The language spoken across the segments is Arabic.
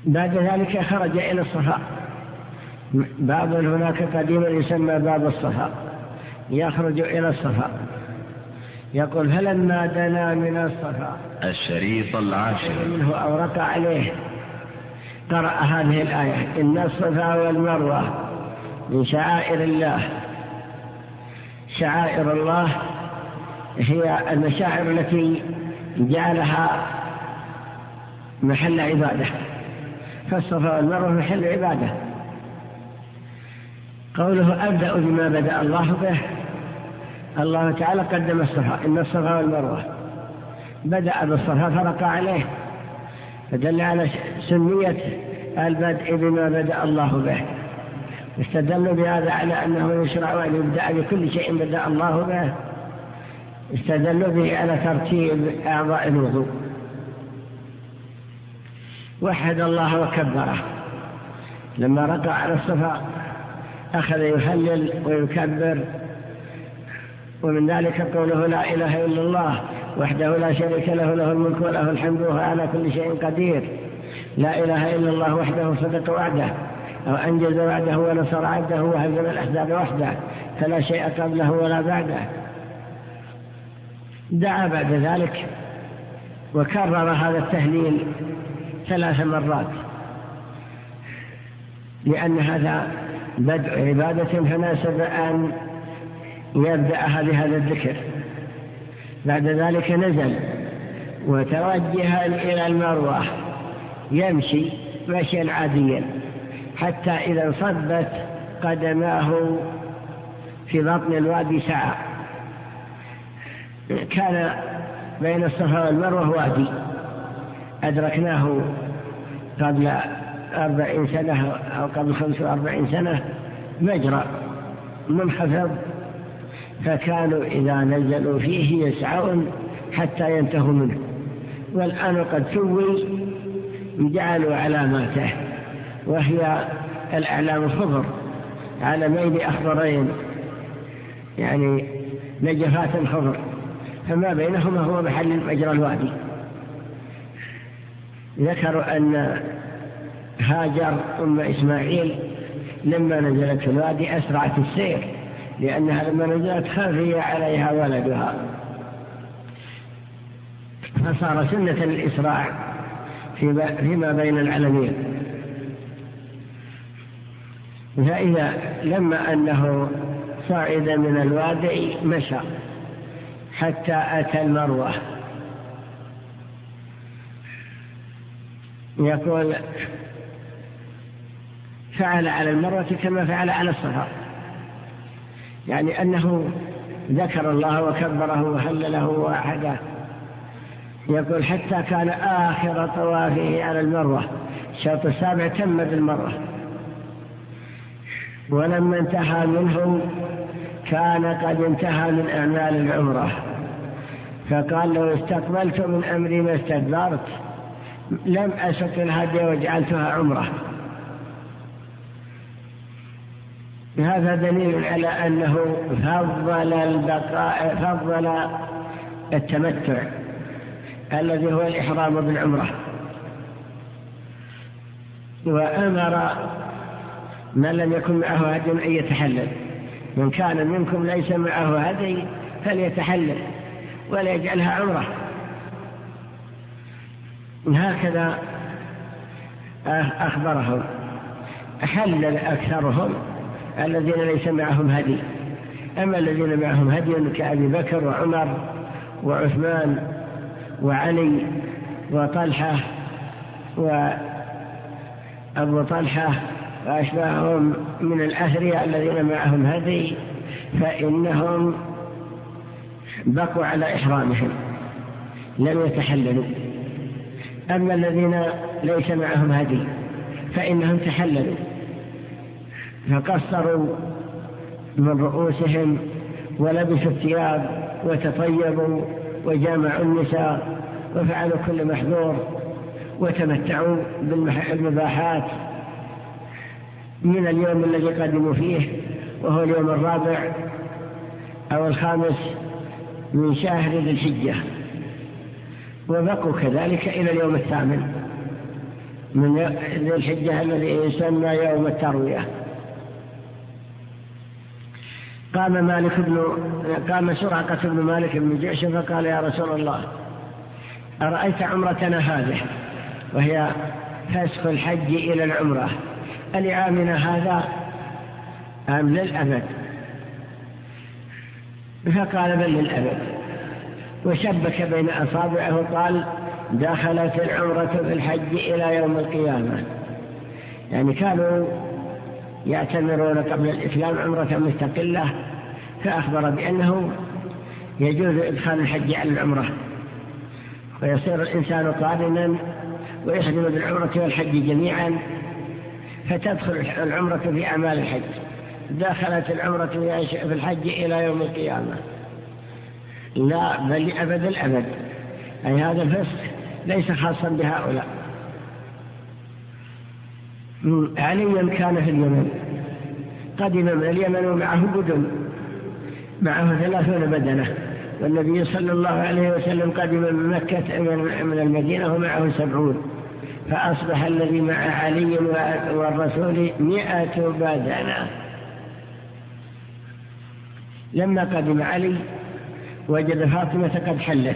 بعد ذلك خرج إلى الصفا. باب هناك قديما يسمى باب الصفا، يخرج إلى الصفا. يقول فلما دنا من الصفا الشريط العاشر منه أو رقع عليه قرأ هذه الآية: إن الصفا والمروة من شعائر الله. شعائر الله هي المشاعر التي جعلها محل عبادة، فالصفا والمروة محل عبادة. قوله أبدأ بما بدأ الله به، الله تعالى قدم الصفا، إن الصفا والمروة، بدأ بالصفا فرقع عليه، فدل على سنية البدء بما بدأ الله به. استدلوا بهذا على أنه يشرع أن يبدأ بكل شيء بدأ الله به. استدلوا به على ترتيب أعضاء الوضوء. وحد الله وكبره لما رقع على الصفا، أخذ يهلل ويكبر، ومن ذلك قوله لا إله إلا الله وحده لا شريك له، له الملك وله الحمد وهو على كل شيء قدير. لا إله إلا الله وحده صدق وعده، أو أنجز وعده ونصر عبده وهزم الأحزاب وحده، فلا شيء قبله ولا بعده. دعا بعد ذلك وكرر هذا التهليل 3 مرات، لأن هذا بدء عبادة، فناسب أن يبدأها بهذا الذكر. بعد ذلك نزل وتوجه إلى المروة، يمشي مشيا عاديا حتى إذا انصبت قدماه في بطن الوادي سعى. كان بين الصفا والمروة وادي أدركناه قبل 40 سنة أو قبل 45 سنة، مجرى منخفض، فكانوا إذا نزلوا فيه يسعون حتى ينتهوا منه. والآن قد سوي، جعلوا علاماته، وهي الأعلام الخضر على ميل أخضرين، يعني نجفات خضر، فما بينهما هو محل مجرى الوادي. ذكروا أن هاجر أم إسماعيل لما نزلت الوادي أسرعت السير، لأنها لما نزلت خفي عليها ولدها، فصار سنة الإسراع فيما بين العلمين. فإذا لما أنه صعد من الوادي مشى حتى أتى المروة. يقول فعل على المروة كما فعل على الصفا، يعني أنه ذكر الله وكبره وهلله وحده. يقول حتى كان آخر طوافه على المروة، الشوط السابع تم بالمروة، ولما انتهى منه كان قد انتهى من أعمال العمرة، فقال لو استقبلت من أمري ما استدبرت، لم أسق الهدي وجعلتها عمرة. هذا دليل على أنه فضل التمتع الذي هو الإحرام بالعمرة، وأمر من لم يكن معه هدي أن يتحلل. من كان منكم ليس معه هدي فليتحلل ولا يجعلها عمرة. هكذا أخبرهم. حلل أكثرهم الذين ليس معهم هدي، أما الذين معهم هدي كأبي بكر وعمر وعثمان وعلي وطلحة وأبو طلحة وأشباههم من الأثرياء الذين معهم هدي، فإنهم بقوا على إحرامهم لم يتحللوا. أما الذين ليس معهم هدي فإنهم تحللوا، فقصروا من رؤوسهم ولبسوا الثياب وتطيبوا وجامعوا النساء وفعلوا كل محظور وتمتعوا بالمباحات من اليوم الذي قدموا فيه، وهو اليوم 4 أو 5 من شهر ذي الحجة، وبقوا كذلك إلى اليوم 8 من ذي الحجة الذي يسمى يوم التروية. قام سراقة بن مالك بن جعش فقال: يا رسول الله، أرأيت عمرتنا هذه وهي فسخ الحج إلى العمرة لعامنا هذا أم للأبد؟ فقال: بل للأبد. وشبك بين أصابعه وقال: دخلت العمرة في الحج إلى يوم القيامة. يعني كانوا يعتمرون قبل الإسلام عمرة مستقلة، فأخبر بأنه يجوز إدخال الحج على العمرة، ويصير الإنسان قارنا ويحرم بالعمرة والحج جميعا، فتدخل العمرة في أعمال الحج. دخلت العمرة في الحج إلى يوم القيامة. لا، بل لأبد الأبد، أي هذا الفسق ليس خاصا بهؤلاء. علي كان في اليمن، قدم من اليمن ومعه بدن، معه 30 بدنة، والنبي صلى الله عليه وسلم قدم من مكة من المدينة ومعه 70، فأصبح الذي مع علي والرسول 100 بدنة. لما قدم علي وجد فاطمة قد حلت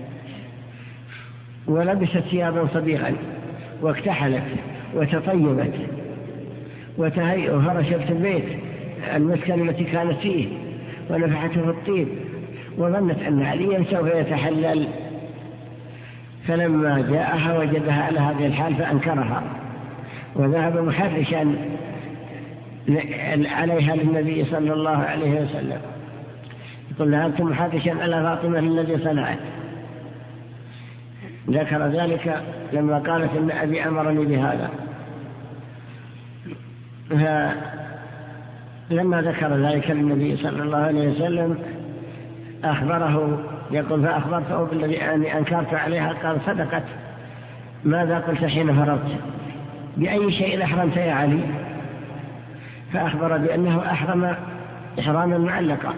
ولبست ثيابا صبيغا واكتحلت وتطيبت وفرشت البيت المسكن التي كانت فيه ونفحته في الطيب، وظنت أن عليا سوف يتحلل، فلما جاءها وجدها على هذه الحال فأنكرها وذهب محرشا عليها للنبي صلى الله عليه وسلم، يقول: ذهبت محرشا على فاطمة الذي صنعت. ذكر ذلك لما قالت: إن أبي أمرني بهذا. لما ذكر ذلك للنبي صلى الله عليه وسلم أخبره، يقول: فأخبرته بالذي أنكرت عليها. قال: صدقت. ماذا قلت حين فرضت؟ بأي شيء أحرمت يا علي؟ فأخبر بأنه أحرم إحراما معلقا،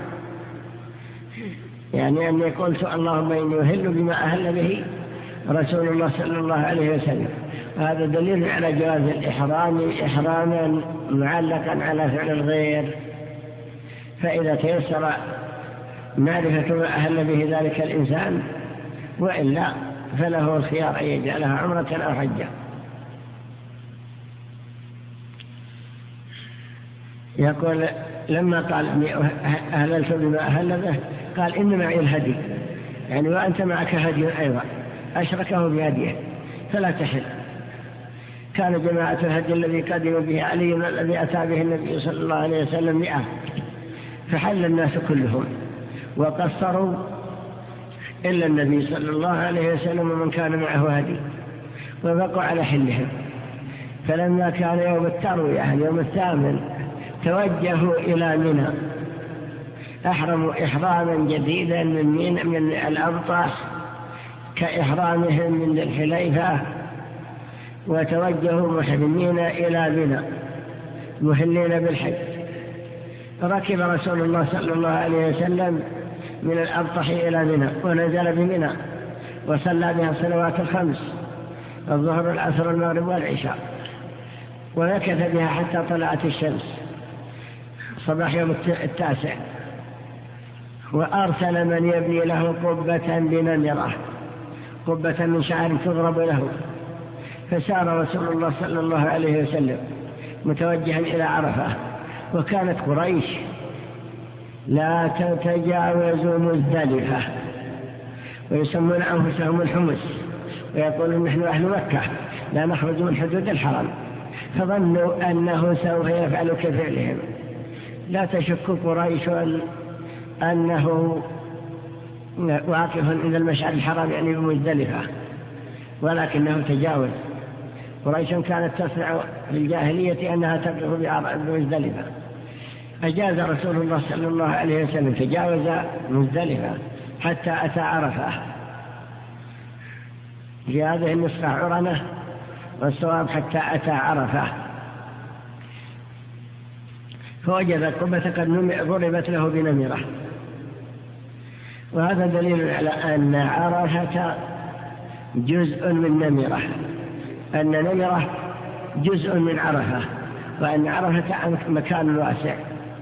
يعني أني قلت: اللهم إني أهل بما أهل به رسول الله صلى الله عليه وسلم. هذا دليل على جواز الإحرام إحراما معلقا على فعل الغير، فإذا تيسر معرفة ما أهل به ذلك الإنسان، وإلا فله الخيار أن يجعلها عمرة أو حجة. يقول: لما قال إني أهللت بما أهل به، قال: إن معي الهدي، يعني وأنت معك هدي أيضا، أشركه بهديه فلا تحل. كان جماعة الهدي الذي قدم به علي الذي أتى به النبي صلى الله عليه وسلم 100، فحل الناس كلهم وقصروا إلا النبي صلى الله عليه وسلم ومن كان معه هدي، وبقوا على حلهم. فلما كان يوم التروية اليوم الثامن توجهوا إلى منى، أحرموا إحراما جديدا من الأبطح كإحرامهم من الحليفة، وتوجهوا محرمين إلى منى محلين بالحج. ركب رسول الله صلى الله عليه وسلم من الأبطح إلى منى ونزل بمنى وصلى بها الصلوات الخمس: الظهر العصر المغرب والعشاء، ومكث بها حتى طلعت الشمس صباح يوم 9. وأرسل من يبني له قبة بنمرة، قبة من شعر تضرب له. فسار رسول الله صلى الله عليه وسلم متوجها إلى عرفة، وكانت قريش لا تتجاوز مزدلفة، ويسمون أنفسهم الحمص، ويقولون: نحن أهل مكة لا نخرج من حدود الحرم. فظنوا أنه سوف يفعل كفعلهم. لا تشك قريش أنه واقف عند المشعر الحرام يعني بمزدلفة، ولكنه تجاوز. قريش كانت تصنع في الجاهلية أنها تقف بمزدلفة، أجاز رسول الله صلى الله عليه وسلم، تجاوز مزدلفة حتى أتى عرفة. في هذه النسخة عرنة، والصواب حتى أتى عرفة، فوجد القبة قد ضربت له بنمرة. وهذا دليل على أن عرفة جزء من نمرة، أن نمرة جزء من عرفة، وأن عرفة مكان واسع.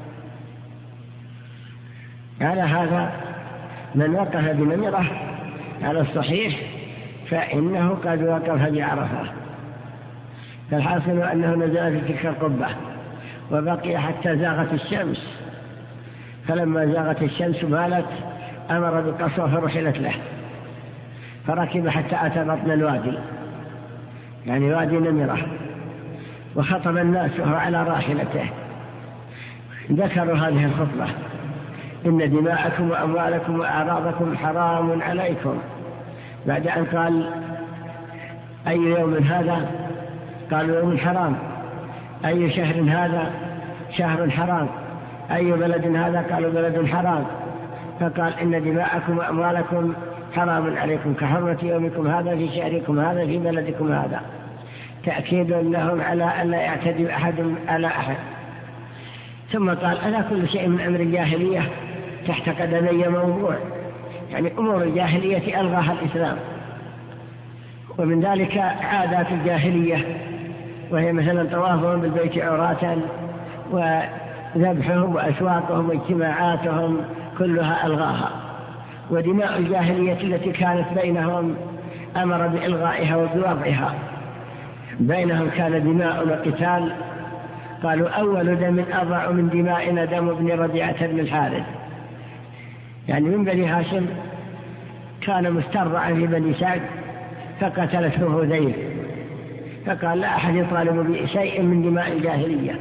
على هذا من وقف بنمرة على الصحيح فإنه قد وقف بعرفة. فالحاصل أنه نزل في تلك القبة وبقي حتى زاغت الشمس، فلما زاغت الشمس مالت أمر بالقصوى فرحلت له، فركب حتى أتى بطن الوادي، يعني وادي نمرة، وخطب الناس وهو على راحلته. ذكروا هذه الخطبة: إن دماءكم وأموالكم وأعراضكم حرام عليكم، بعد أن قال: أي يوم هذا؟ قالوا: يوم حرام. أي شهر هذا؟ شهر حرام. أي بلد هذا؟ قالوا: بلد حرام. فقال: إن دماءكم وأموالكم حرام عليكم كحرمة يومكم هذا في شهركم هذا في بلدكم هذا، تأكيد لهم على أن لا يعتدي أحد على أحد. ثم قال: ألا كل شيء من أمر الجاهلية تحت قدمي موضوع، يعني أمور الجاهلية ألغاها الإسلام، ومن ذلك عادات الجاهلية، وهي مثلا طوافهم بالبيت عراة وذبحهم وأسواقهم واجتماعاتهم كلها ألغاها. ودماء الجاهلية التي كانت بينهم أمر بإلغائها وبوضعها. بينهم كان دماء وقتال. قالوا: أول دم أضع من دمائنا دم ابن ربيعة بن الحارث، يعني من بني هاشم، كان مسترضعا في بني سعد فقتلته هذيل، فقال: لا أحد يطالب بشيء من دماء الجاهلية.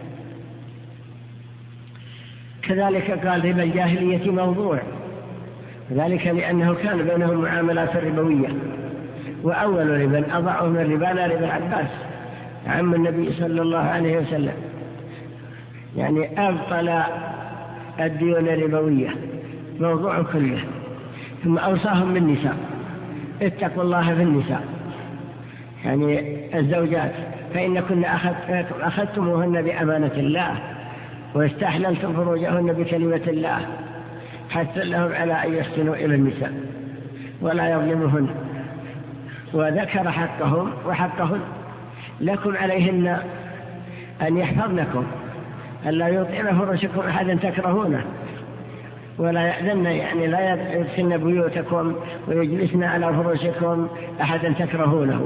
كذلك قال: ربا الجاهلية موضوع، ذلك لأنه كان بينهم معاملات ربوية، وأول ربا أضعه من ربانا ربا العباس عم النبي صلى الله عليه وسلم، يعني أبطل الديون الربوية موضوع كله. ثم أوصاهم بالنساء: اتقوا الله في النساء، يعني الزوجات، فإن كن أخذتموهن بأمانة الله واستحللتم فروجهن بكلمة الله، حتى لهم على أن يحسنوا إلى النساء ولا يظلمهن. وذكر حقهم وحقهن: لكم عليهن أن يحفظنكم، ألا يطعن فرشكم أحدا تكرهونه، ولا يأذن، يعني لا يدخلن بيوتكم ويجلسن على فرشكم أحدا تكرهونه.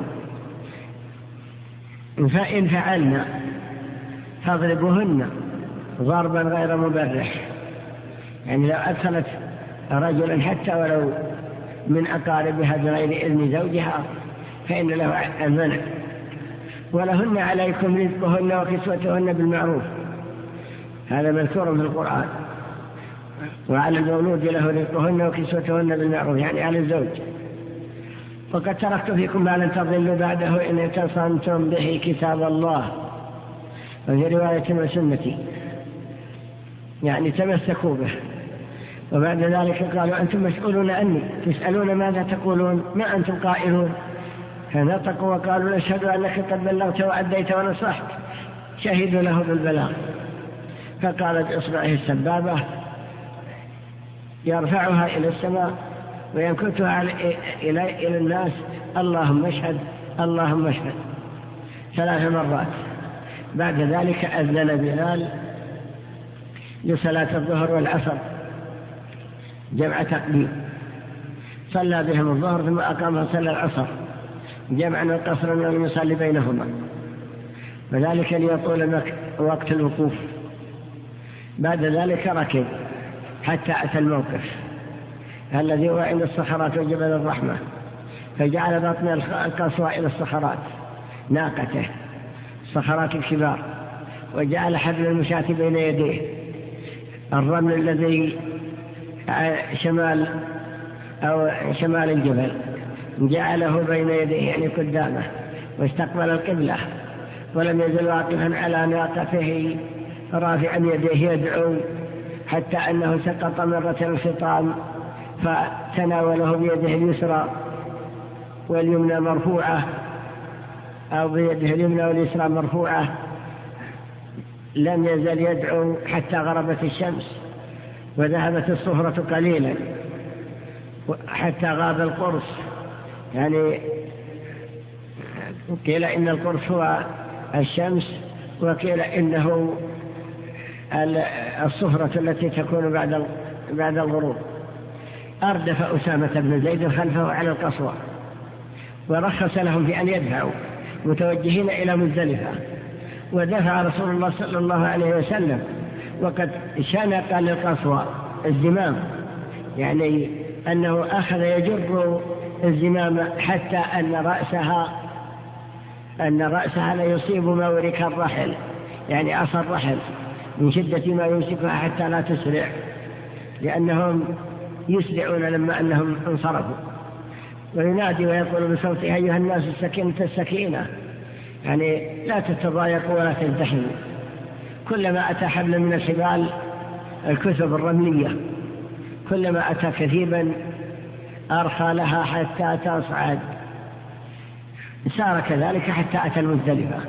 فإن فعلنا فاضربوهن ضربا غير مبرح، يعني لو أدخلت رجلا حتى ولو من أقاربها بغير إذن زوجها فإن له المنع. ولهن عليكم رزقهن وكسوتهن بالمعروف، هذا مذكور في القرآن. وعلى المولود له رزقهن وكسوتهن بالمعروف، يعني على الزوج. وقد تركت فيكم ما لن تضلوا بعده إن اعتصمتم به كتاب الله، وفي رواية وسنتي، يعني تمسكوا به. وبعد ذلك قالوا: أنتم مسؤولون عني، تسألون ماذا تقولون، ما أنتم قائلون. فنطقوا وقالوا: نشهد أنك قد بلغت وأديت ونصحت. شهدوا له بالبلاغ. فقال بإصبعه السبابة يرفعها إلى السماء وينكتها إلى الناس: اللهم اشهد اللهم اشهد، 3 مرات. بعد ذلك أذن بلال لصلاة الظهر والعصر جمع تقديم، صلى بهم الظهر ثم أقام صلى العصر جمعا وقصرا ولم يصلي بينهما، وذلك ليطول وقت الوقوف. بعد ذلك ركب حتى أتى الموقف الذي هو عند الصخرات وجبل الرحمة، فجعل بطن القصوى إلى الصخرات ناقته، الصخرات الكبار، وجعل حبل المشاة بين يديه، الرمل الذي شمال الجبل جعله بين يديه يعني قدامه، واستقبل القبلة، ولم يزل واقفا على ناقته رافعا يديه يدعو، حتى أنه سقط مرة الخطام فتناوله بيده اليسرى واليمنى مرفوعة، أو بيده اليمنى واليسرى مرفوعة. لم يزل يدعو حتى غربت الشمس وذهبت الصفرة قليلا، حتى غاب القرص، يعني قيل إن القرص هو الشمس، وقيل إنه الصفرة التي تكون بعد الغروب. أردف أسامة بن زيد خلفه على القصوى، ورخص لهم في أن يدفعوا متوجهين إلى مزدلفة، ودفع رسول الله صلى الله عليه وسلم وقد شنق للقصوى الزمام، يعني أنه أخذ يجر الزمام حتى أن رأسها لا يصيب مورك الرحل، يعني عصا الرحل من شدة ما يمسكها حتى لا تسرع، لأنهم يسرعون لما أنهم انصرفوا. وينادي ويقول بصوته: أيها الناس السكينة السكينة، يعني لا تتضايقوا ولا تزدحموا. كلما أتى حبل من الحبال الكثب الرملية، كلما أتى كثيبا أرخى لها حتى تصعد. سار كذلك حتى أتى المزدلفة.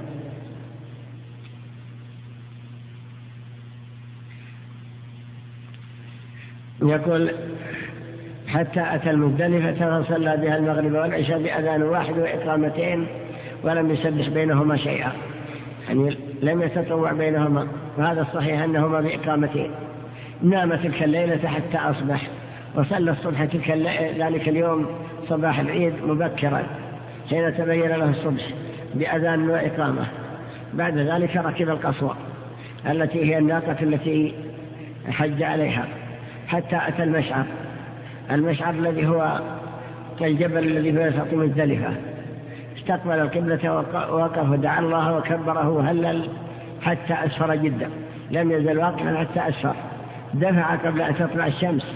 يقول: حتى أتى المزدلفة فصلى بها المغرب والعشاء بأذان واحد وإقامتين، ولم يسبح بينهما شيئا، يعني لم يتطوع بينهما، وهذا الصحيح أنهما بإقامتين. نام تلك الليلة حتى أصبح، وصلى الصبح ذلك اليوم صباح العيد مبكرا حين تبين له الصبح بأذان وإقامة. بعد ذلك ركب القصوى التي هي الناقة التي حج عليها حتى أتى المشعر الذي هو كالجبل الذي في وسط مزدلفة. استقبل القبلة ووقف ودعا الله وكبره وهلل حتى أسفر جدا، لم يزل واقفا حتى أسفر. دفع قبل أن تطلع الشمس،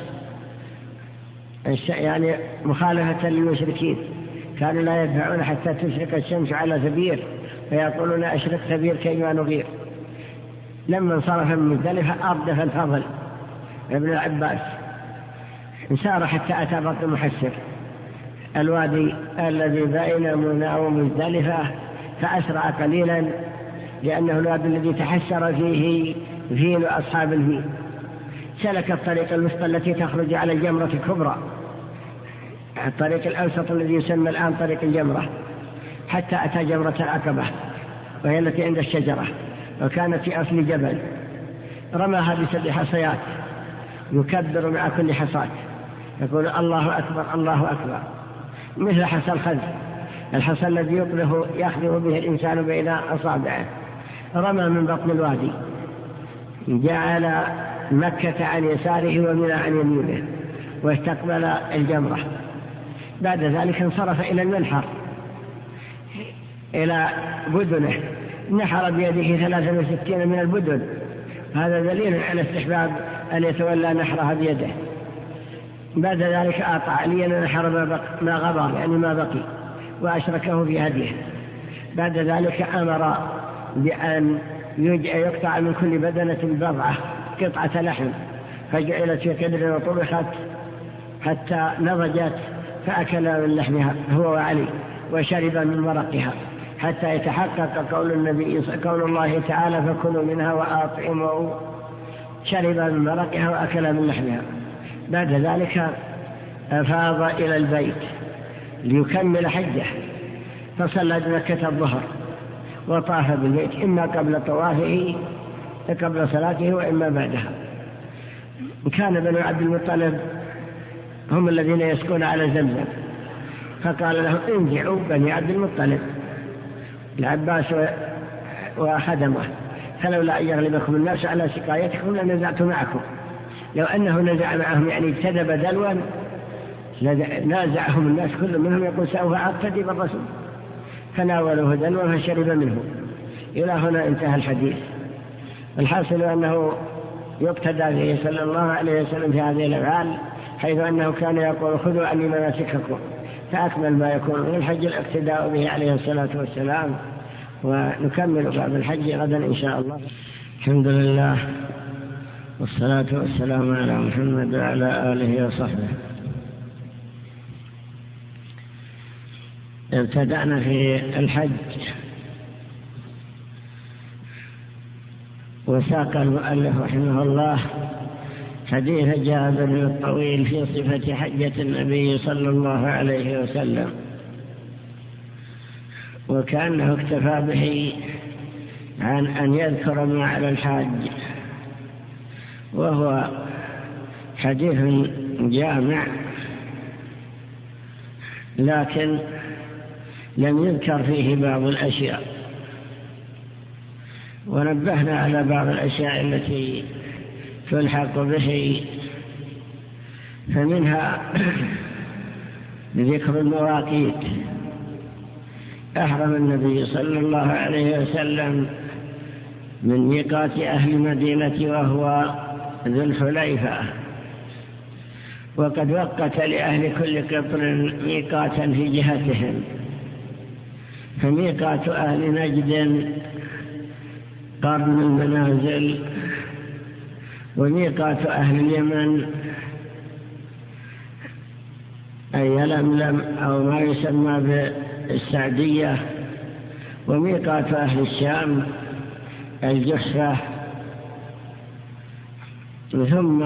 يعني مخالفة للمشركين، كانوا لا يدفعون حتى تشرق الشمس على ثبير، فيقولون: أشرق ثبير كيما نغير. لما انصرف من مزدلفة أردف الفضل ابن العباس، سار حتى أتى بطن محسر، الوادي الذي بين منى ومزدلفة، فأسرع قليلا، لأنه الوادي الذي تحسر فيه فيل أصحاب الفيل. سلك الطريق الوسطى التي تخرج على الجمرة الكبرى، الطريق الأوسط الذي يسمى الآن طريق الجمرة، حتى أتى جمرة العقبة، وهي التي عند الشجرة، وكانت في أصل جبل. رماها ب7 حصيات، يكبر مع كل حصاة، يقول: الله أكبر الله أكبر، مثل حصى الخذف، الحصى الذي يخذف به الإنسان بين أصابعه. رمى من بطن الوادي، جعل مكة عن يساره ومنى عن يمينه، واستقبل الجمرة. بعد ذلك انصرف إلى المنحر، إلى بدنه، نحر بيده 63 من البدن. هذا دليل على استحباب أن يتولى نحرها بيده. بعد ذلك أعطى عليا نحر ما غبر، يعني ما بقي، وأشركه في هديه. بعد ذلك أمر بأن يقطع من كل بدنة بضعة، قطعة لحم، فجعلت في قدر وطبخت حتى نضجت، فأكل من لحمها هو وعلي، وشرب من مرقها، حتى يتحقق قول الله تعالى: فكلوا منها وأطعموا. شرب من مرقها وأكل من لحمها. بعد ذلك أفاض إلى البيت ليكمل حجه، فصلى بمكة الظهر، وطاف بالبيت إما قبل طوافه قبل صلاته وإما بعدها. كان بنو عبد المطلب هم الذين يسكون على زمزم، فقال لهم: انزعوا بني عبد المطلب، العباس وخدمه، فلولا أن يغلبكم الناس على سقايتكم لنزعت معكم. لو أنه نزع معهم، يعني اجتذب دلوا، نازعهم الناس كل منهم يقول: سوف أقتدي بالرسول. فناولوه دلوا فشرب منه. إلى هنا انتهى الحديث. الحاصل أنه يقتدى به صلى الله عليه وسلم في هذه الأفعال، حيث أنه كان يقول: خذوا عني مناسككم، فأكمل ما يكون من الحج الاقتداء به عليه الصلاة والسلام. ونكمل باب الحج غدا إن شاء الله. الحمد لله، والصلاة والسلام على محمد وعلى آله وصحبه. ابتدأنا في الحج، وساق المؤلف رحمه الله حديث جابر الطويل في صفة حجة النبي صلى الله عليه وسلم، وكأنه اكتفى به عن أن يذكر ما على الحاج، وهو حديث جامع، لكن لم يذكر فيه بعض الأشياء، ونبهنا على بعض الأشياء التي تلحق به، فمنها ذكر المواقيت. أحرم النبي صلى الله عليه وسلم من ميقات أهل المدينة وهو ذو الحليفة، وقد وقت لأهل كل قطر ميقاتا في جهتهم، فميقات أهل نجد قرن المنازل، وميقات أهل اليمن أي يلملم أو ما يسمى بالسعدية، وميقات أهل الشام الجحفة، ثم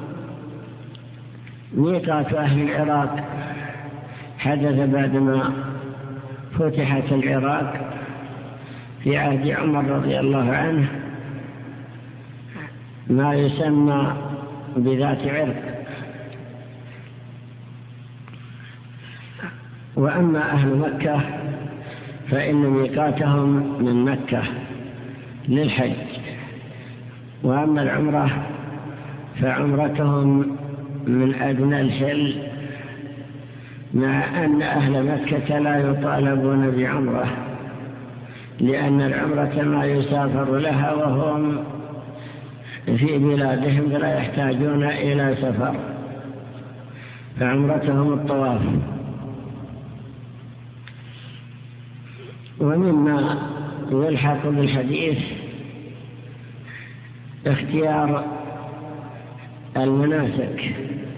ميقات أهل العراق حدث بعدما فتحت العراق في عهد عمر رضي الله عنه، ما يسمى بذات عرق. وأما أهل مكة فإن ميقاتهم من مكة للحج، وأما العمرة فعمرتهم من أدنى الحل، مع أن أهل مكة لا يطالبون بعمرة، لأن العمرة ما يسافر لها وهم في بلادهم فلا يحتاجون إلى سفر، فعمرتهم الطواف. ومما يلحق بالحديث اختيار المناسك،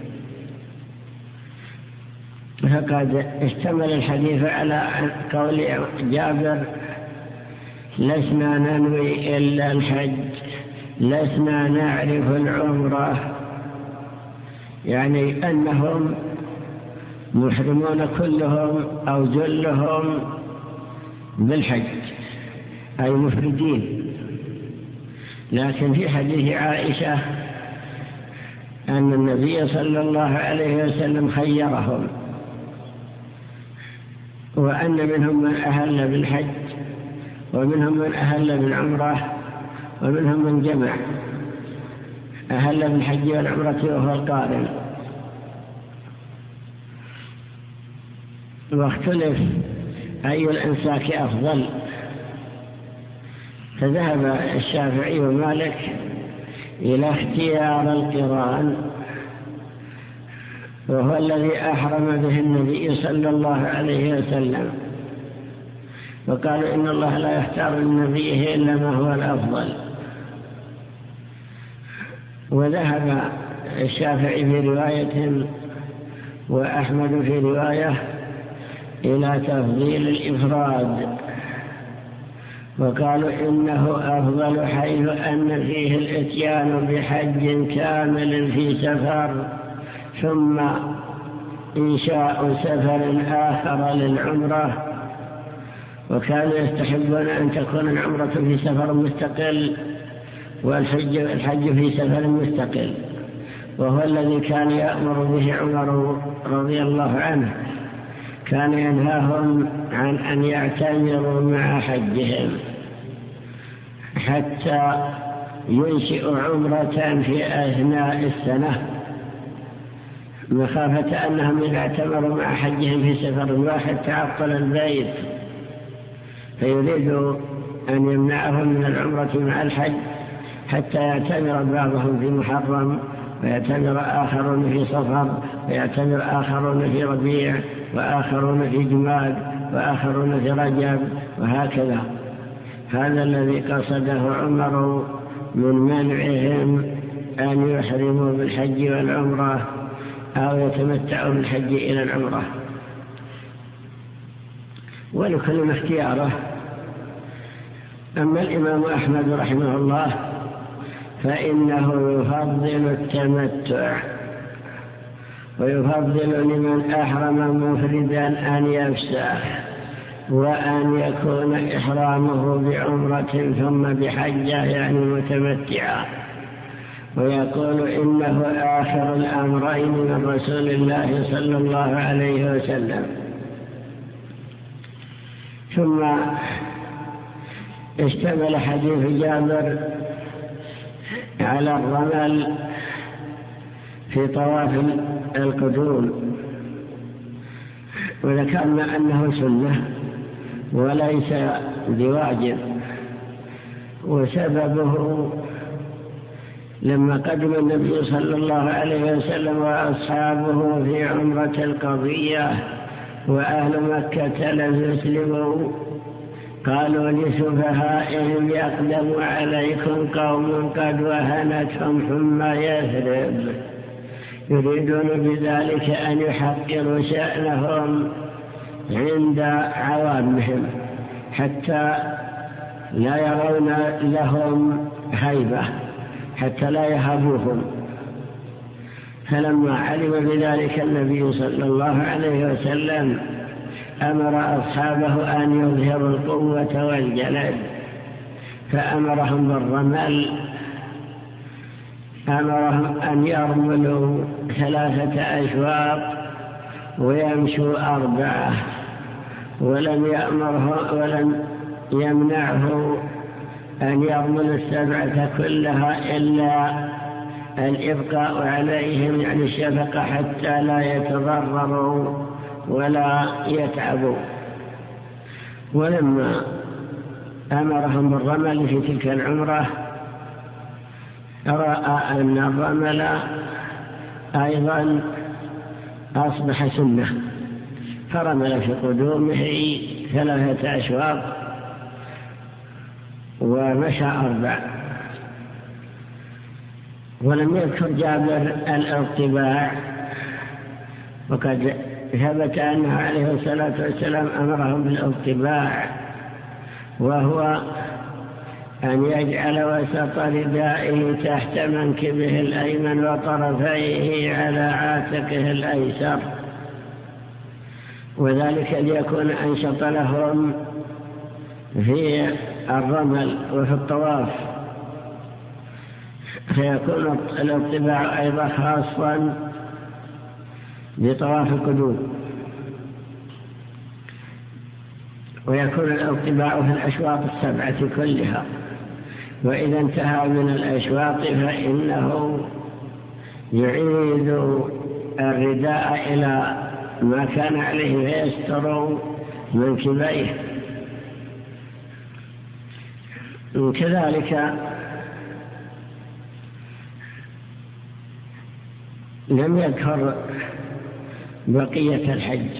فقد اشتمل الحديث على قول جابر: لسنا ننوي إلا الحج، لسنا نعرف العمرة، يعني أنهم محرمون كلهم أو جلهم بالحج، أي مفردين. لكن في حديث عائشة أن النبي صلى الله عليه وسلم خيرهم، وأن منهم من أهل بالحج، ومنهم من أهل بالعمرة، ومنهم من جمع أهل بالحج والعمرة وهو القارن. واختلف أي الأنساك أفضل، فذهب الشافعي ومالك إلى اختيار القران، وهو الذي أحرم به النبي صلى الله عليه وسلم، وقالوا إن الله لا يختار لنبيه إلا ما هو الأفضل. وذهب الشافعي في رواية وأحمد في رواية إلى تفضيل الإفراد، وقالوا إنه أفضل حيث أن فيه الإتيان بحج كامل في سفر، ثم إنشاء سفر آخر للعمرة. وكانوا يستحبون أن تكون العمرة في سفر مستقل والحج في سفر مستقل، وهو الذي كان يأمر به عمر رضي الله عنه، كان ينهاهم عن أن يعتمروا مع حجهم حتى ينشئوا عمرة في أثناء السنة، مخافة أنهم إذا اعتمروا مع حجهم في سفر واحد تعطل البيت، فيريد أن يمنعهم من العمرة مع الحج حتى يعتمر بعضهم في محرم، ويعتمر آخرون في صفر، ويعتمر آخرون في ربيع، وآخرون في جماد، وآخرون في رجب، وهكذا. هذا الذي قصده عمر من منعهم أن يحرموا بالحج والعمرة أو يتمتعوا بالحج إلى العمرة. ولكل اختياره. أما الإمام أحمد رحمه الله فإنه يفضل التمتع، ويفضل لمن أحرم مفردا أن يفسح، وأن يكون إحرامه بعمرة ثم بحجة يعني متمتعا. ويقول إنه آخر الأمرين من رسول الله صلى الله عليه وسلم. ثم اشتمل حديث جابر على الرمل في طواف القدوم، وذكرنا أنه سنة وليس بواجب، وسببه لما قدم النبي صلى الله عليه وسلم وأصحابه في عمرة القضية وأهل مكة لم يسلموا، قالوا لسفهائهم يقدم عليكم قوم قد وهنتهم حمى يثرب، يريدون بذلك أن يحقروا شأنهم عند عوامهم حتى لا يرون لهم هيبة، حتى لا يهابوهم. فلما علم بذلك النبي صلى الله عليه وسلم أمر أصحابه أن يظهروا القوة والجلد، فأمرهم بالرمل، أمرهم أن يرملوا 3 أشواط ويمشوا 4، ولم يمنعه أن يرمل 7 كلها إلا الإبقاء عليهم يعني الشفقة حتى لا يتضرروا ولا يتعبوا. ولما أمرهم بالرمل في تلك العمرة رأى أن الرمل أيضا أصبح سنة، فرمل في قدومه 3 أشواط ومشى 4. ولم يذكر جابر الاطباع، وقد ثبت أنه عليه الصلاة والسلام أمرهم بالاطباع، وهو أن يجعل وسط ردائه تحت منكبه الأيمن وطرفيه على عاتقه الأيسر، وذلك ليكون أنشط لهم في الرمل وفي الطواف، فيكون الاطباع أيضا خاصا بطواف القدوم، ويكون الاطباع في الأشواط 7 كلها. وإذا انتهى من الأشواط فإنه يعيد الرداء إلى ما كان عليه فيستر منكبيه. كذلك لم يذكر بقية الحج،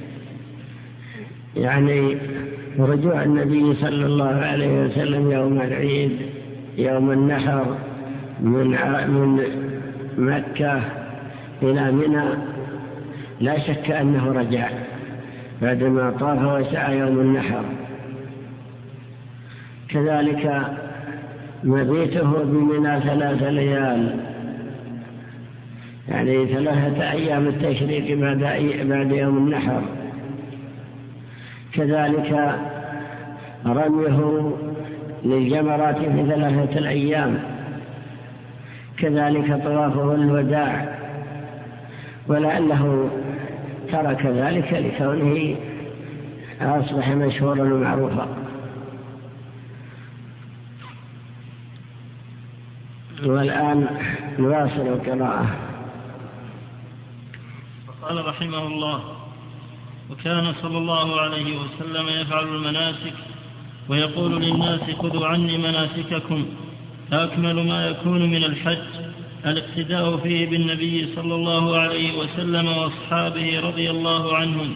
يعني رجوع النبي صلى الله عليه وسلم يوم العيد يوم النحر من مكة إلى منى، لا شك أنه رجع بعدما طاف وسعى يوم النحر. كذلك مبيته بمنى 3 ليال، يعني 3 أيام التشريق بعد يوم النحر. كذلك رميه للجمرات في 3 أيام، كذلك طوافه الوداع، ولعله ترك ذلك لكونه أصبح مشهورا ومعروفا. والآن نواصل القراءة. قال رحمه الله: وكان صلى الله عليه وسلم يفعل المناسك ويقول للناس: خذوا عني مناسككم، فأكمل ما يكون من الحج الاقتداء فيه بالنبي صلى الله عليه وسلم وأصحابه رضي الله عنهم.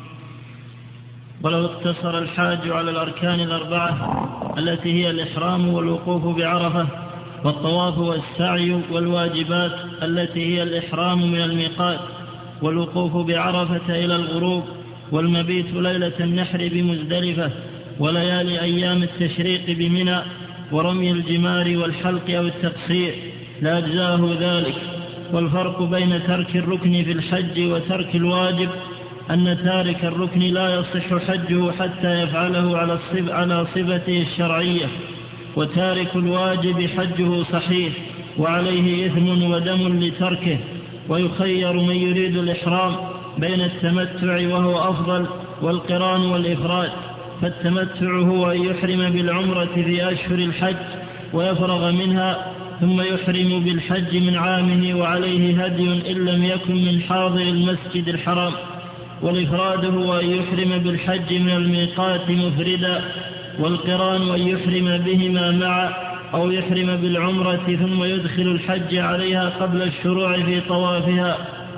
ولو اقتصر الحاج على الأركان 4 التي هي الإحرام والوقوف بعرفة والطواف والسعي والواجبات التي هي الإحرام من الميقات والوقوف بعرفة إلى الغروب والمبيت ليلة النحر بمزدلفة وليالي أيام التشريق بمنى ورمي الجمار والحلق أو التقصير لأجزاه ذلك. والفرق بين ترك الركن في الحج وترك الواجب أن تارك الركن لا يصح حجه حتى يفعله على صفته الشرعية، وتارك الواجب حجه صحيح وعليه إثم ودم لتركه. ويخير من يريد الإحرام بين التمتع وهو أفضل والقران والإفراد، فالتمتع هو أن يحرم بالعمرة في أشهر الحج ويفرغ منها ثم يحرم بالحج من عامه وعليه هدي إن لم يكن من حاضر المسجد الحرام. والإفراد هو أن يحرم بالحج من الميقات مفردا، والقران أن يحرم بهما معا أو يحرم بالعمرة ثم يدخل الحج عليها قبل الشروع في طوافها.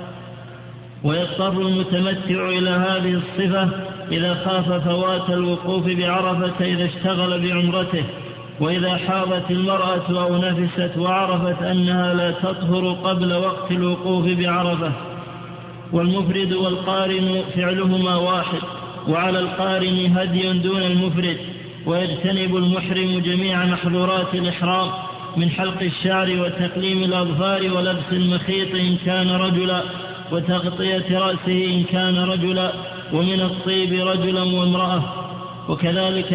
ويضطر المتمتع إلى هذه الصفة إذا خاف فوات الوقوف بعرفة إذا اشتغل بعمرته، وإذا حاضت المرأة أو نفست وعرفت أنها لا تطهر قبل وقت الوقوف بعرفة. والمفرد والقارن فعلهما واحد، وعلى القارن هدي دون المفرد. ويجتنب المحرم جميع محظورات الإحرام من حلق الشعر وتقليم الأظفار ولبس المخيط إن كان رجلا، وتغطية رأسه إن كان رجلا، ومن الطيب رجلا وامرأة. وكذلك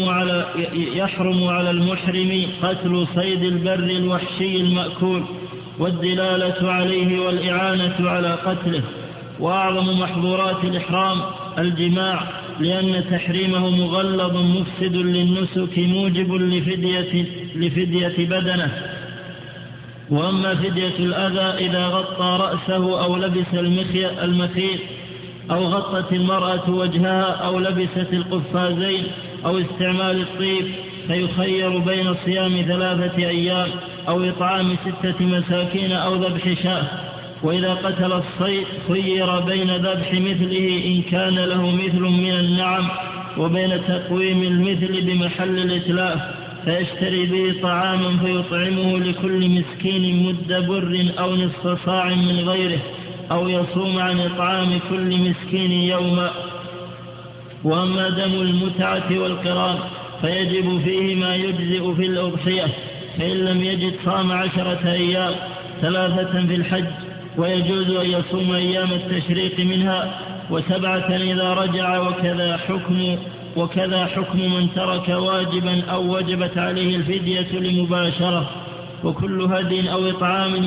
يحرم على المحرم قتل صيد البر الوحشي المأكول والدلالة عليه والإعانة على قتله. وأعظم محظورات الإحرام الجماع، لأن تحريمه مغلظ مفسد للنسك موجب لفدية بدنه. وأما فدية الأذى إذا غطى رأسه أو لبس المخيط، أو غطت المرأة وجهها أو لبست القفازين أو استعمال الطيب، فيخير بين صيام 3 أيام أو إطعام 6 مساكين أو ذبح شاة. وإذا قتل الصيد خير بين ذبح مثله إن كان له مثل من النعم، وبين تقويم المثل بمحل الإتلاف، فيشتري به طعاما فيطعمه لكل مسكين مد بر أو نصف صاع من غيره، أو يصوم عن إطعام كل مسكين يوما. وأما دم المتعة والقران فيجب فيه ما يجزئ في الأضحية، فإن لم يجد صام 10 أيام 3 في الحج، ويجوز أن يصوم أيام التشريق منها 7 إذا رجع. وكذا حكم من ترك واجبا أو وجبت عليه الفدية لمباشرة. وكل هدي أو إطعام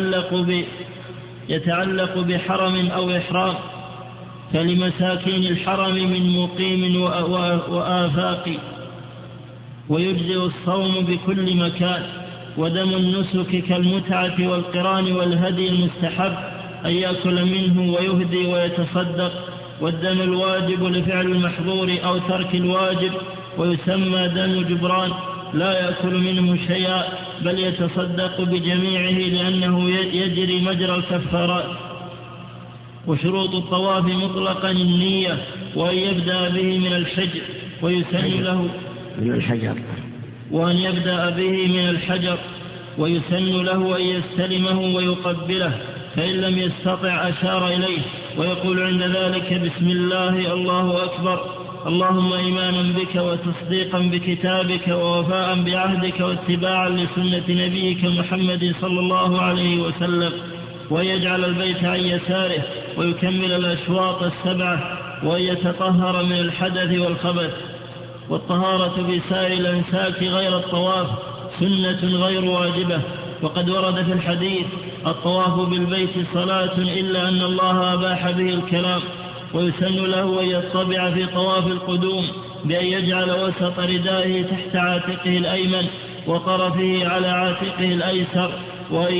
يتعلق بحرم أو إحرام، فلمساكين الحرم من مقيم وآفاق. ويجزئ الصوم بكل مكان. ودم النسك كالمتعة والقران والهدي المستحب أن يأكل منه ويهدي ويتصدق. والدم الواجب لفعل المحظور أو ترك الواجب، ويسمى دم جبران، لا يأكل منه شيئا بل يتصدق بجميعه لأنه يجري مجرى الكفارات. وشروط الطواف مطلقا النية، وأن يبدأ به من الحجر، ويسن له وأن يبدأ به من الحجر، ويسن له أن يستلمه ويقبله، فإن لم يستطع أشار إليه، ويقول عند ذلك بسم الله الله أكبر، اللهم إيمانا بك وتصديقا بكتابك ووفاء بعهدك واتباعا لسنة نبيك محمد صلى الله عليه وسلم. ويجعل البيت عن يساره، ويكمل الأشواط 7، وأن يتطهر من الحدث والخبث. والطهارة بسائر الأنساك غير الطواف سنة غير واجبة. وقد ورد في الحديث الطواف بالبيت صلاة إلا أن الله أباح به الكلام. ويسن له أن يطبع في طواف القدوم بأن يجعل وسط ردائه تحت عاتقه الأيمن وطرفه على عاتقه الأيسر، وأن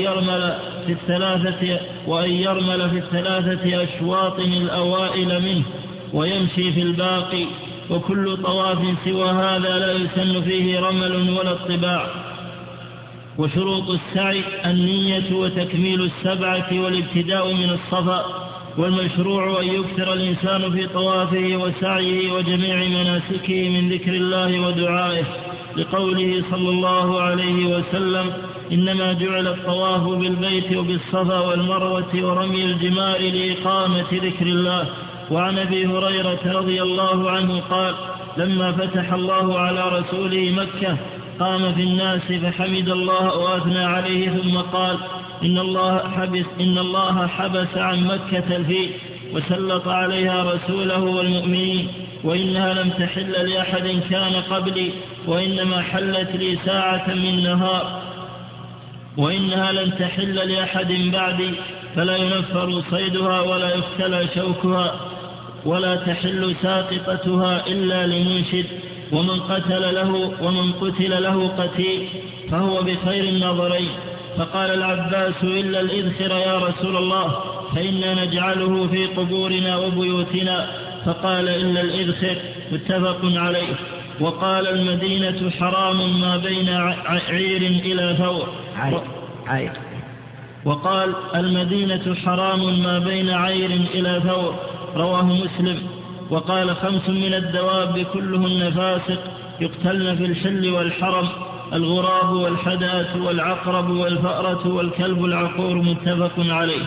يرمل في الثلاثة أشواط الأوائل منه ويمشي في الباقي. وكل طواف سوى هذا لا يسن فيه رمل ولا اطباع. وشروط السعي النية وتكميل 7 والابتداء من الصفا. والمشروع أن يكثر الإنسان في طوافه وسعيه وجميع مناسكه من ذكر الله ودعائه، لقوله صلى الله عليه وسلم إنما جعل الطواف بالبيت وبالصفا والمروة ورمي الجمار لإقامة ذكر الله. وعن أبي هريرة رضي الله عنه قال لما فتح الله على رسوله مكة قام في الناس فحمد الله وأثنى عليه ثم قال إن الله حبس عن مكة الفيل وسلط عليها رسوله والمؤمنين، وإنها لم تحل لأحد كان قبلي، وإنما حلت لي ساعة من نهار، وإنها لن تحل لأحد بعدي، فلا ينفر صيدها ولا يختلى شوكها، ولا تحل ساقطتها إلا لمنشد، ومن قتل له قتيل فهو بخير النظرين. فقال العباس: إلا الإذخر يا رسول الله، فإنا نجعله في قبورنا وبيوتنا. فقال: إلا الإذخر. متفق عليه. وقال: المدينة حرام ما بين عير إلى ثور. وقال: المدينة حرام ما بين عير إلى ثور. رواه مسلم. وقال: 5 من الدواب كلهن فاسق يقتلن في الحل والحرم: الغراب والحداة والعقرب والفأرة والكلب العقور. متفق عليه.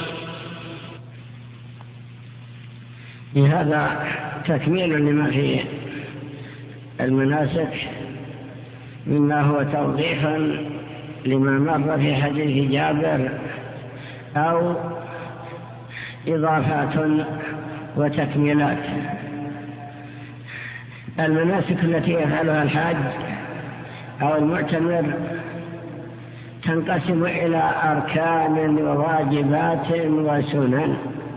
بهذا تكميل لما في المناسك مما هو توضيح لما مر في حديث جابر أو إضافات وتكميلات. المناسك التي يفعلها الحاج أو المعتمر تنقسم إلى أركان وواجبات وسنن،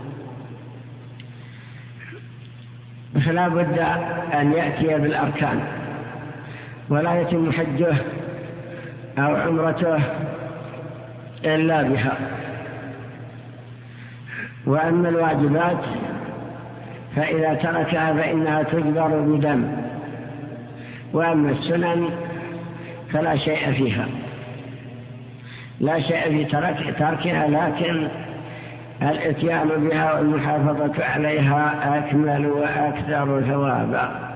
فلا بد أن يأتي بالأركان، ولا يتم حجه أو عمرته إلا بها. وأما الواجبات فإذا تركها فإنها تجبر بدم، وأما السنن فلا شيء فيها، لا شيء في تركها، لكن الاتيان بها والمحافظة عليها أكمل وأكثر ثوابا.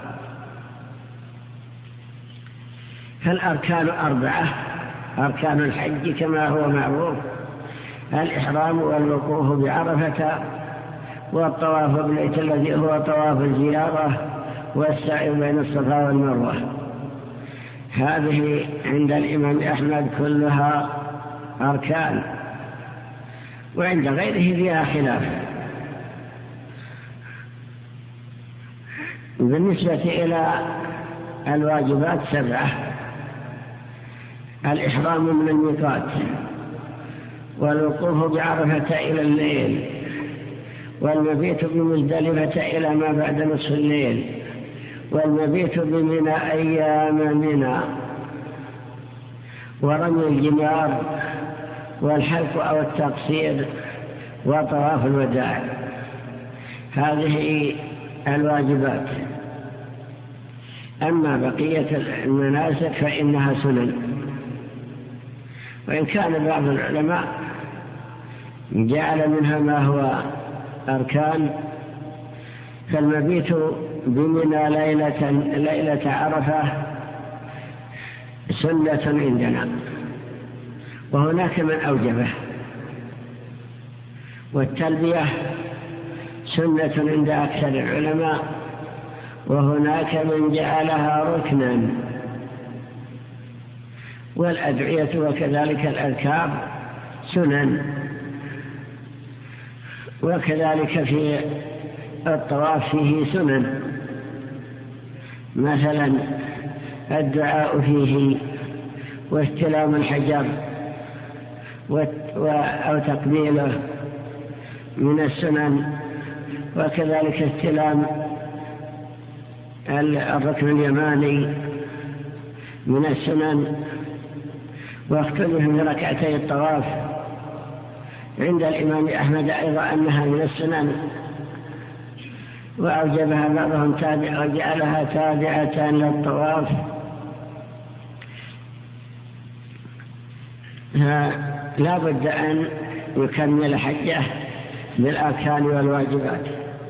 فالأركان 4: أركان الحج كما هو معروف: الإحرام والوقوف بعرفة، والطواف بالبيت الذي هو طواف الزيارة، والسعي بين الصفا والمروة. هذه عند الإمام أحمد كلها أركان، وعند غيره فيها خلاف. بالنسبة إلى الواجبات 7: الإحرام من الميقات، والوقوف بعرفة إلى الليل، والمبيت بمزدلفة إلى ما بعد نصف الليل، والمبيت بمنى أيام منى، ورمي الجمار، والحلق أو التقصير، وطواف الوداع. هذه الواجبات. أما بقية المناسك فإنها سنن، وإن كان بعض العلماء جعل منها ما هو أركان. فالمبيت بمنى ليلة عرفة سنة عندنا، وهناك من أوجبه. والتلبية سنة عند أكثر العلماء، وهناك من جعلها ركنا. والأدعية وكذلك الأذكار سنن، وكذلك في الطواف فيه سنن، مثلا الدعاء فيه، واستلام الحجر أو تقبيله من السنن، وكذلك استلام الركن اليماني من السنن. واختلف في ركعتي الطواف عند الإمام أحمد أيضا أنها من السنن، وأوجبها بعضهم وجعلها تابعة للطواف. لا بد أن يكمل حجه بالأركان والواجبات.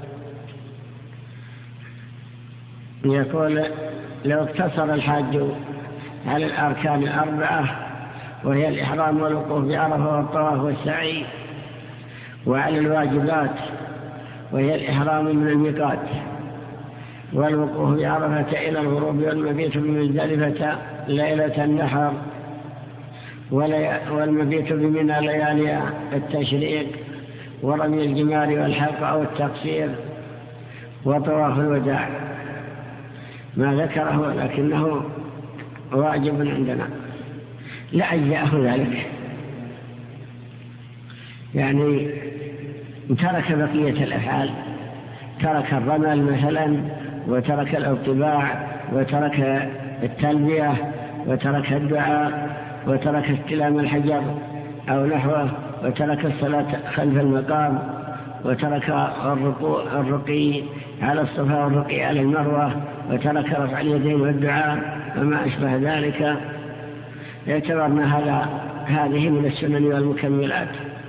يقول: لو اقتصر الحاج على الأركان 4 وهي الإحرام والوقوف بعرفة والطواف والسعي، وعلى الواجبات وهي الإحرام من الميقات، والوقوف بعرفة إلى الغروب، والمبيت بمزدلفة ليلة النحر، والمبيت بمنى ليالي التشريق، ورمي الجمار والحلق أو التقصير وطواف الوداع، ما ذكره لكنه واجب عندنا لا أجزأه ذلك، يعني ترك بقية الأفعال، ترك الرمل مثلا، وترك الانطباع، وترك التلبية، وترك الدعاء، وترك استلام الحجر أو نحوه، وترك الصلاة خلف المقام، وترك الرقي على الصفا والرقي على المروة، وترك رفع اليدين والدعاء وما أشبه ذلك، اعتبرنا هذه من السنن والمكملات.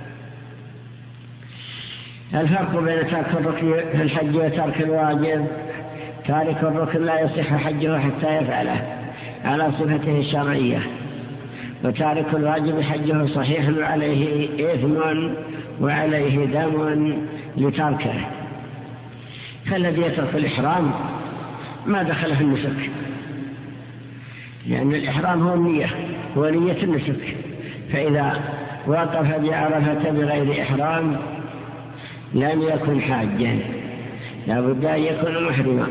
الفرق بين ترك الركن في الحج وترك الواجب: تارك الركن لا يصح حجه حتى يفعله على صفته الشرعية، وتارك الواجب حجه صحيح وعليه إثم وعليه دم لتركه. فالذي يترك الإحرام ما دخل في النسك، لأن الإحرام هو النية ونية النسك، فإذا وقف بعرفة بغير إحرام لم يكن حاجا، لا بد أن يكون محرما.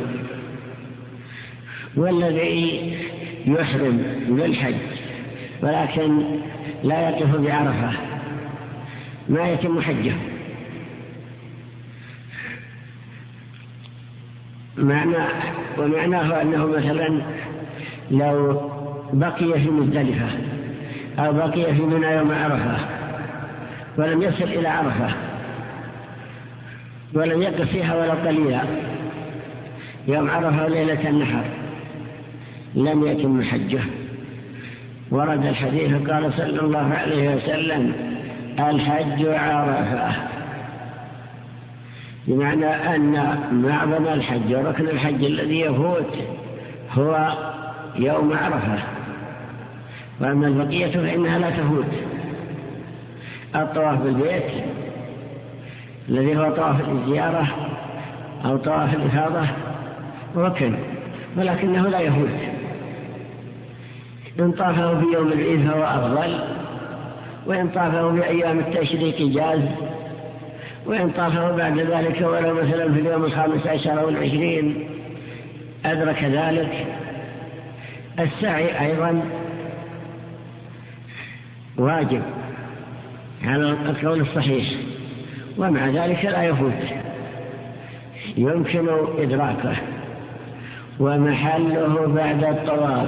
والذي يحرم بالحج ولكن لا يقف بعرفة ما يتم حجه، ومعناه أنه مثلا لو بقي في مزدلفة أو بقي في منى يوم عرفة ولم يصل إلى عرفة ولم يقف فيها ولا قليلا يوم عرفة وليلة النحر لم يتم حجه. ورد الحديث قال صلى الله عليه وسلم: الحج عرفة، بمعنى أن معظم الحج وركن الحج الذي يفوت هو يوم عرفة، وأما البقية فإنها لا تفوت. الطواف بالبيت الذي هو طواف الزيارة أو طواف الإفاضة ركن ولكنه لا يفوت، إن طافه في يوم العيد فهو أفضل، وإن طافه بأيام التشريق جاز، وإن طافه بعد ذلك ولو مثلا في اليوم 15 أو 20 أدرك ذلك. السعي أيضا واجب على القول الصحيح، ومع ذلك لا يفوت، يمكن إدراكه، ومحله بعد الطواف.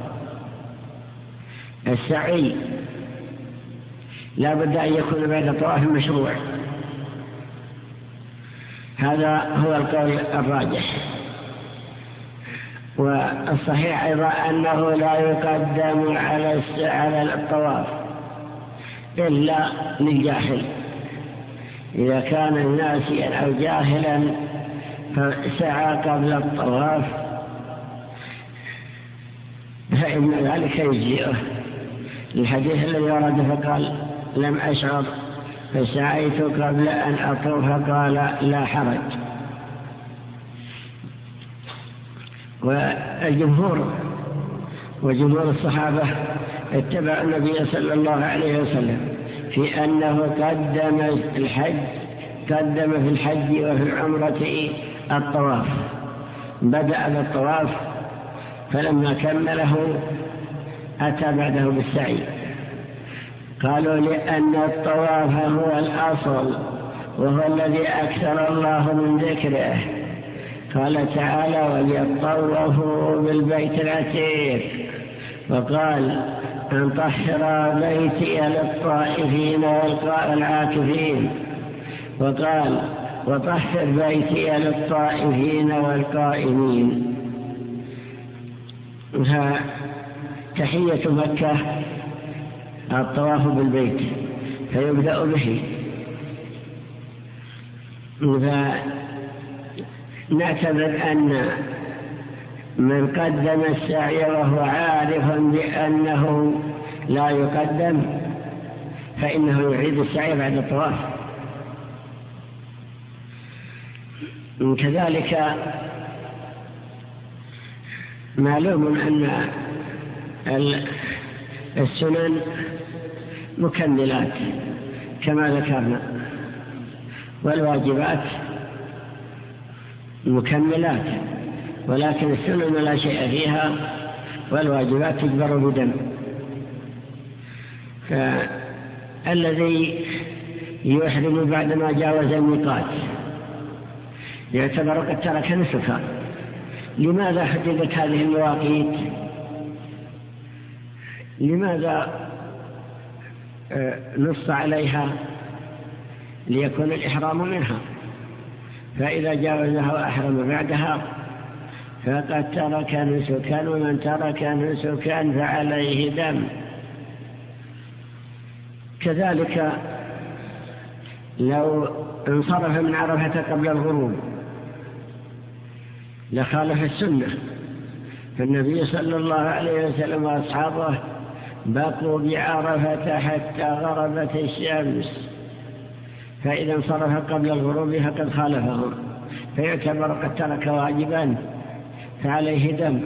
السعي لا بد أن يكون بعد الطواف المشروع، هذا هو القول الراجح. والصحيح أيضا أنه لا يقدم على الطواف إلا للجاهل، إذا كان ناسيا أو جاهلا فسعى قبل الطواف فإن ذلك يجزئه. الحديث الذي ورد فقال: لم أشعر فسعيت قبل أن أطوف، قال: لا حرج. وجمهور الصحابة اتبعوا النبي صلى الله عليه وسلم في أنه قدم في الحج وفي العمرة الطواف، بدأ بالطواف فلما كمله أتى بعده بالسعي. قالوا: لأن الطواف هو الأصل وهو الذي أكثر الله من ذكره، قال تعالى: وليطوفوا بالبيت العتيق، وقال: أن طهر بيتي للطائفين والعاكفين، وقال: وطهر بيتي للطائفين والقائمين. تحية مكة الطواف بالبيت فيبدأ به، نعتبر أن من قدم السعي وهو عارف بأنه لا يقدم فإنه يعيد السعي بعد الطواف. كذلك معلوم أن السنن مكملات كما ذكرنا، والواجبات مكملات، ولكن السنن لا شيء فيها، والواجبات تجبر بدم. فالذي يحرم بعدما جاوز الميقات يعتبر قد ترك نسكا. لماذا حددت هذه المواقيت؟ لماذا نص عليها؟ ليكون الإحرام منها، فإذا جاوزها وأحرم بعدها فقد ترك نسكا، ومن ترك نسكا فعليه دم. كذلك لو انصرف من عرفة قبل الغروب لخالف السنة، فالنبي صلى الله عليه وسلم وأصحابه بقوا بعرفة حتى غربت الشمس، فإذا انصرف قبل الغروب فقد خالفهم، فيعتبر قد ترك واجبا فعليه دم.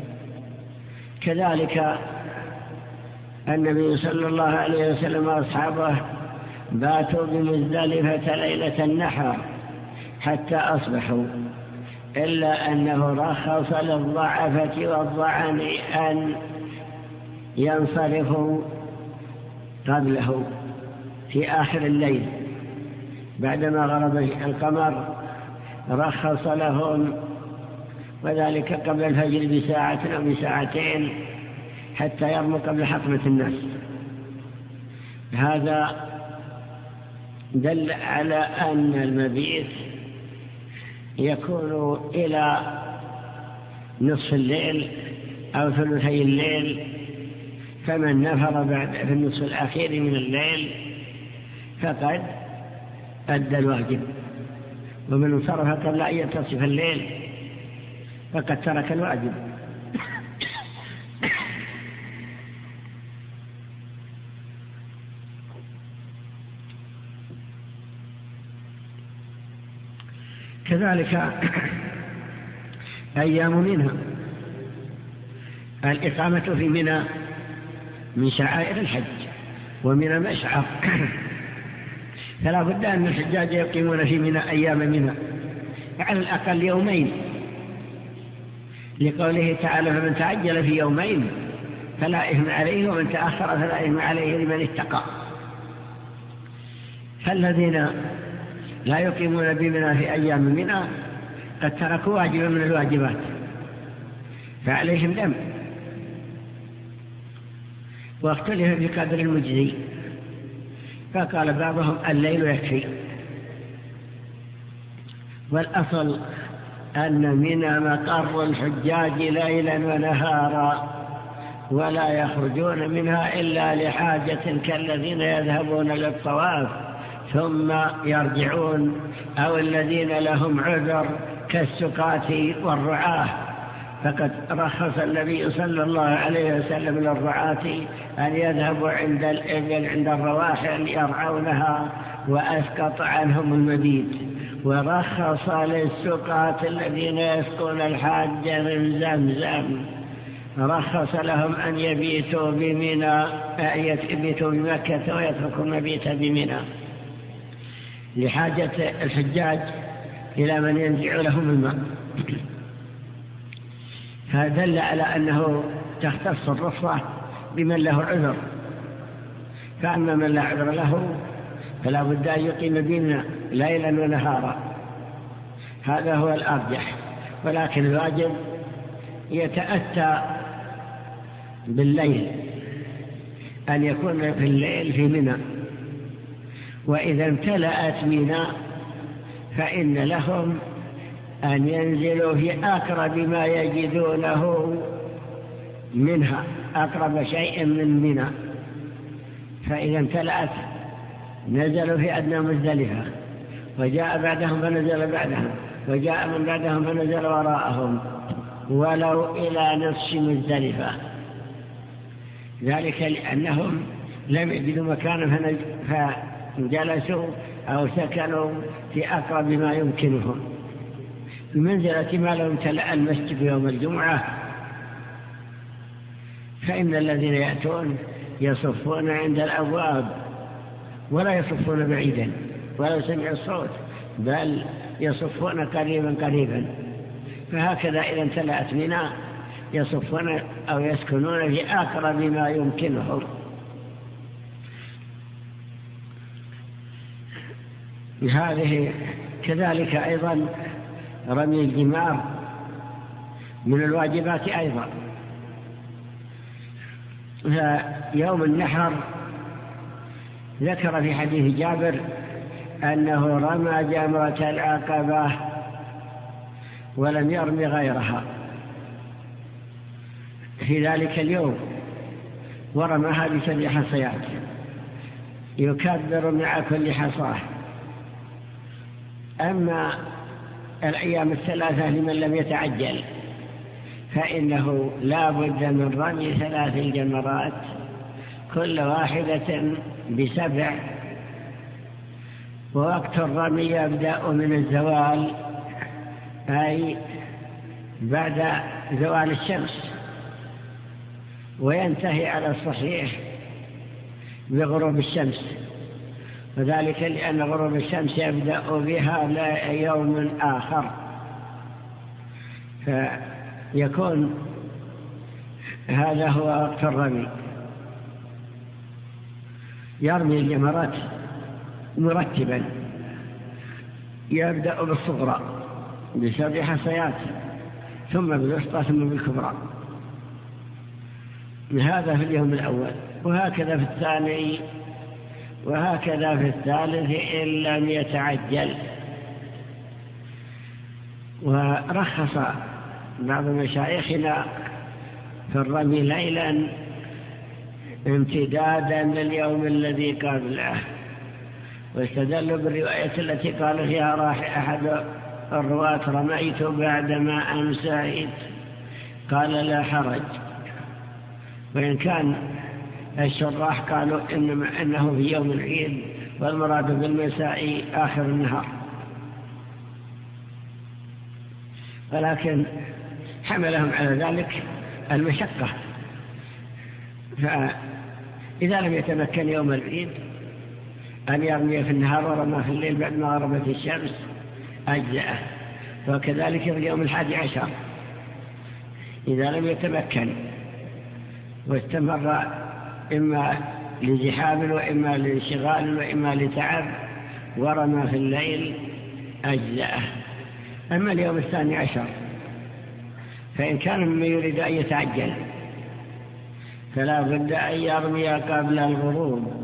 كذلك النبي صلى الله عليه وسلم وأصحابه باتوا بمزدلفة ليلة النحر حتى أصبحوا، إلا أنه رخص للضعفة والضعن أن ينصرفوا قبله في آخر الليل بعدما غرب القمر، رخص لهم، وذلك قبل الفجر بساعة أو بساعتين حتى يرموا قبل حطمة الناس. هذا دل على أن المبيت يكون إلى نصف الليل أو ثلثي الليل، فمن نفر بعد في النصف الأخير من الليل فقد أدى الواجب، ومن انصرف قبل أن ينتصف الليل فقد ترك الواجب. كذلك أيام منها، الإقامة في منى من شعائر الحج، ومنى مشعر، فلا بد أن الحجاج يقيمون في منى أيام منى على الأقل يومين، لقوله تعالى: فمن تعجل في يومين فلا إثم عليه، ومن تأخر فلا إثم عليه لمن اتقى. فالذين لا يقيمون بمنى في أيام منى قد تركوا واجبا من الواجبات فعليهم دم. واختلف في قدر المجزي، فقال بعضهم الليل يكفي، والأصل أن منى مقر الحجاج ليلا ونهارا، ولا يخرجون منها إلا لحاجة كالذين يذهبون للطواف ثم يرجعون، أو الذين لهم عذر كالسقاة والرعاة، فقد رخص النبي صلى الله عليه وسلم للرعاة أن يذهبوا عند الإبل عند الرواحل يرعونها وأسقط عنهم المبيت، ورخص للسقاة الذين يسقون الحاج من زمزم، رخص لهم أن يبيتوا بمنى، يبيتوا بمكة ويتركوا المبيت بمنى لحاجة الحجاج إلى من ينزع لهم الماء. هذا دل على أنه تختص الرخصة بمن له عذر، فأما من لا عذر له فلا بد أن يقيم بمنى ليلا ونهارا، هذا هو الأرجح. ولكن الواجب يتأتى بالليل، أن يكون في الليل في منى، وإذا امتلأت منى فإن لهم أن ينزلوا في أقرب ما يجدونه منها، أقرب شيء من منى، فإذا امتلأت نزلوا في أدنى مزدلفة، وجاء بعدهم فنزل بعدهم، وجاء من بعدهم فنزل وراءهم، ولو إلى نصف مزدلفة، ذلك لأنهم لم يجدوا مكانا فجلسوا أو سكنوا في أقرب ما يمكنهم، بمنزلة ما لو امتلأ المسجد يوم الجمعة، فإن الذين يأتون يصفون عند الأبواب ولا يصفون بعيدا، ولو سمعوا الصوت، بل يصفون قريبا. فهكذا إذا امتلأت منى يصفون أو يسكنون في أقرب ما يمكنهم. هذه كذلك أيضا رمي الجمار من الواجبات أيضا. يوم النحر ذكر في حديث جابر أنه رمى جمرة العقبة ولم يرمي غيرها في ذلك اليوم، ورماها ب7 حصيات يكبر مع كل حصاه. أما الأيام الثلاثة لمن لم يتعجل فإنه لا بد من رمي 3 جمرات كل واحدة ب7، ووقت الرمي يبدأ من الزوال، أي بعد زوال الشمس، وينتهي على الصحيح بغروب الشمس، وذلك لأن غروب الشمس يبدأ بها يوم آخر، فيكون هذا هو وقت الرمي. يرمي الجمرات مرتبا، يبدأ بالصغرى ب7 حصيات، ثم بالوسطى، ثم بالكبرى. هذا في اليوم الأول، وهكذا في الثاني، وهكذا في الثالث إن لم يتعجل. ورخص بعض مشايخنا في الرمي ليلا امتدادا لليوم الذي قبله، واستدلوا بالرواية التي قال فيها أحد الرواة رميت بعدما أمسيت، قال لا حرج. وإن كان الشراح قالوا إنه في يوم العيد، والمراد بالمساء آخر النهار، ولكن حملهم على ذلك المشقة، فإذا لم يتمكن يوم العيد أن يرمي في النهار ورمى في الليل بعد ما غربت الشمس أجزأه. وكذلك في اليوم 11 إذا لم يتمكن واستمر إما لزحام وإما لانشغال وإما لتعب ورمى في الليل أجزأه. أما اليوم 12 فإن كان مما يريد أن يتعجل فلا بد أن يرمي قبل الغروب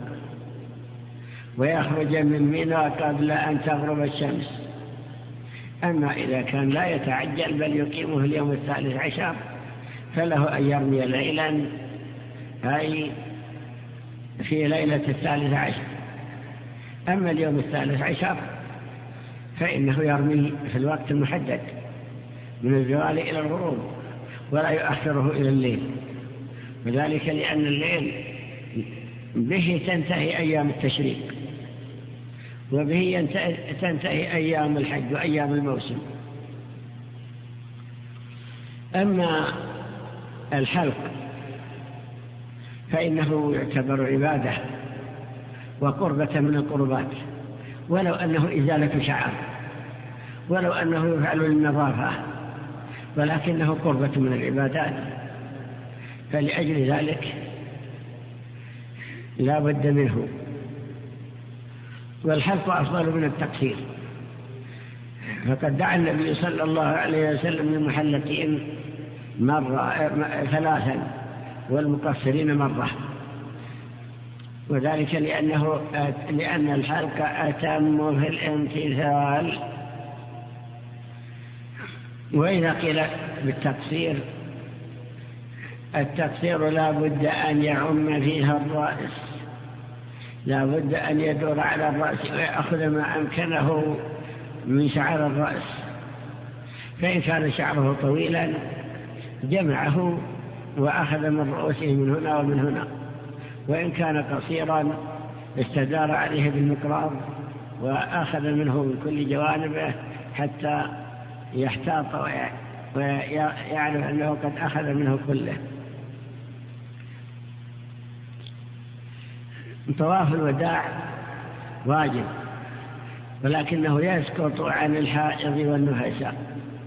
ويخرج من منى قبل أن تغرب الشمس. أما إذا كان لا يتعجل بل يقيمه اليوم 13 فله أن يرمي ليلا، أي في ليلة 13. أما اليوم 13 فإنه يرمي في الوقت المحدد من الزوال إلى الغروب، ولا يؤخره إلى الليل، وذلك لأن الليل به تنتهي أيام التشريق، وبه تنتهي أيام الحج وأيام الموسم. أما الحلق فإنه يعتبر عبادة وقربة من القربات، ولو أنه إزالة شعر، ولو أنه يفعل للنظافة، ولكنه قربة من العبادات، فلأجل ذلك لا بد منه. والحلق أفضل من التقصير، فقد دعا النبي صلى الله عليه وسلم للمحلقين 3 والمقصرين مرة، وذلك لأن الحلق أتم في الامتثال. وإذا قيل بالتقصير، التقصير لا بد أن يعم فيها الرأس، لا بد أن يدور على الرأس ويأخذ ما أمكنه من شعر الرأس، فإن كان شعره طويلا جمعه وأخذ من رؤوسه من هنا ومن هنا، وإن كان قصيرا استدار عليه بالمقراض وأخذ منه من كل جوانبه حتى يحتاط ويعرف أنه قد أخذ منه كله. طواف الوداع واجب، ولكنه يسقط عن الحائض والنفساء،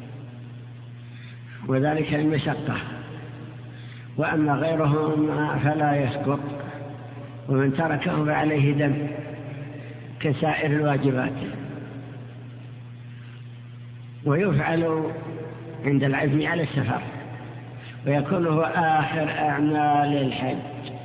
وذلك المشقة. وأما غيرهم فلا يسقط، ومن تركه فعليه دم كسائر الواجبات. ويفعل عند العزم على السفر، ويكون هو آخر أعمال الحج،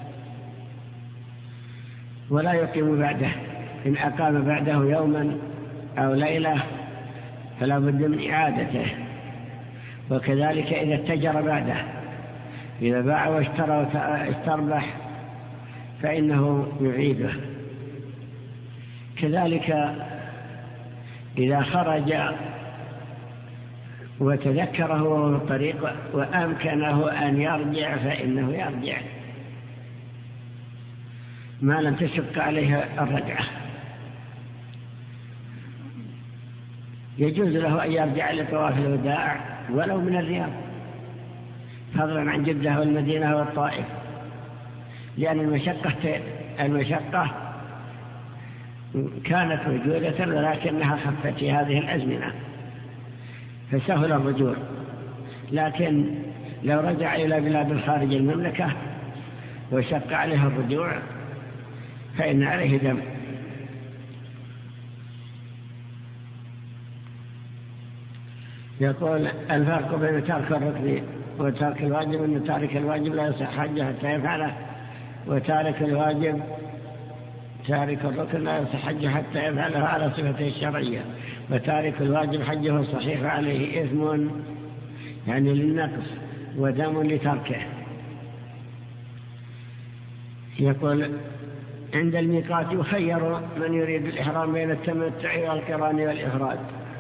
ولا يقيم بعده. إن أقام بعده يوما أو ليلة فلا بد من إعادته. وكذلك إذا اتجر بعده، إذا باع واشترى واستربح فإنه يعيده. كذلك إذا خرج وتذكره وهو في الطريق وأمكنه أن يرجع فإنه يرجع ما لم تشق عليه الرجعة. يجوز له أن يرجع لطواف الوداع ولو من الرياض، فضلا عن جدة والمدينة والطائف، لأن المشقة كانت موجودة ولكنها خفت في هذه الأزمنة فسهل الرجوع. لكن لو رجع إلى بلاد خارج المملكة وشق عليه الرجوع فإن عليه دم. يقول الفرق بين ترك الركن وترك الواجب أن تارك الواجب لا يصح حجه حتى يفعله، وتارك الركن لا يصح حجه حتى يفعله على صفته الشرعية، وتارك الواجب حجه صحيح عليه إثم يعني للنقص ودم لتركه. يقول عند الميقات يخير من يريد الإحرام بين التمتع والقران والإفراد،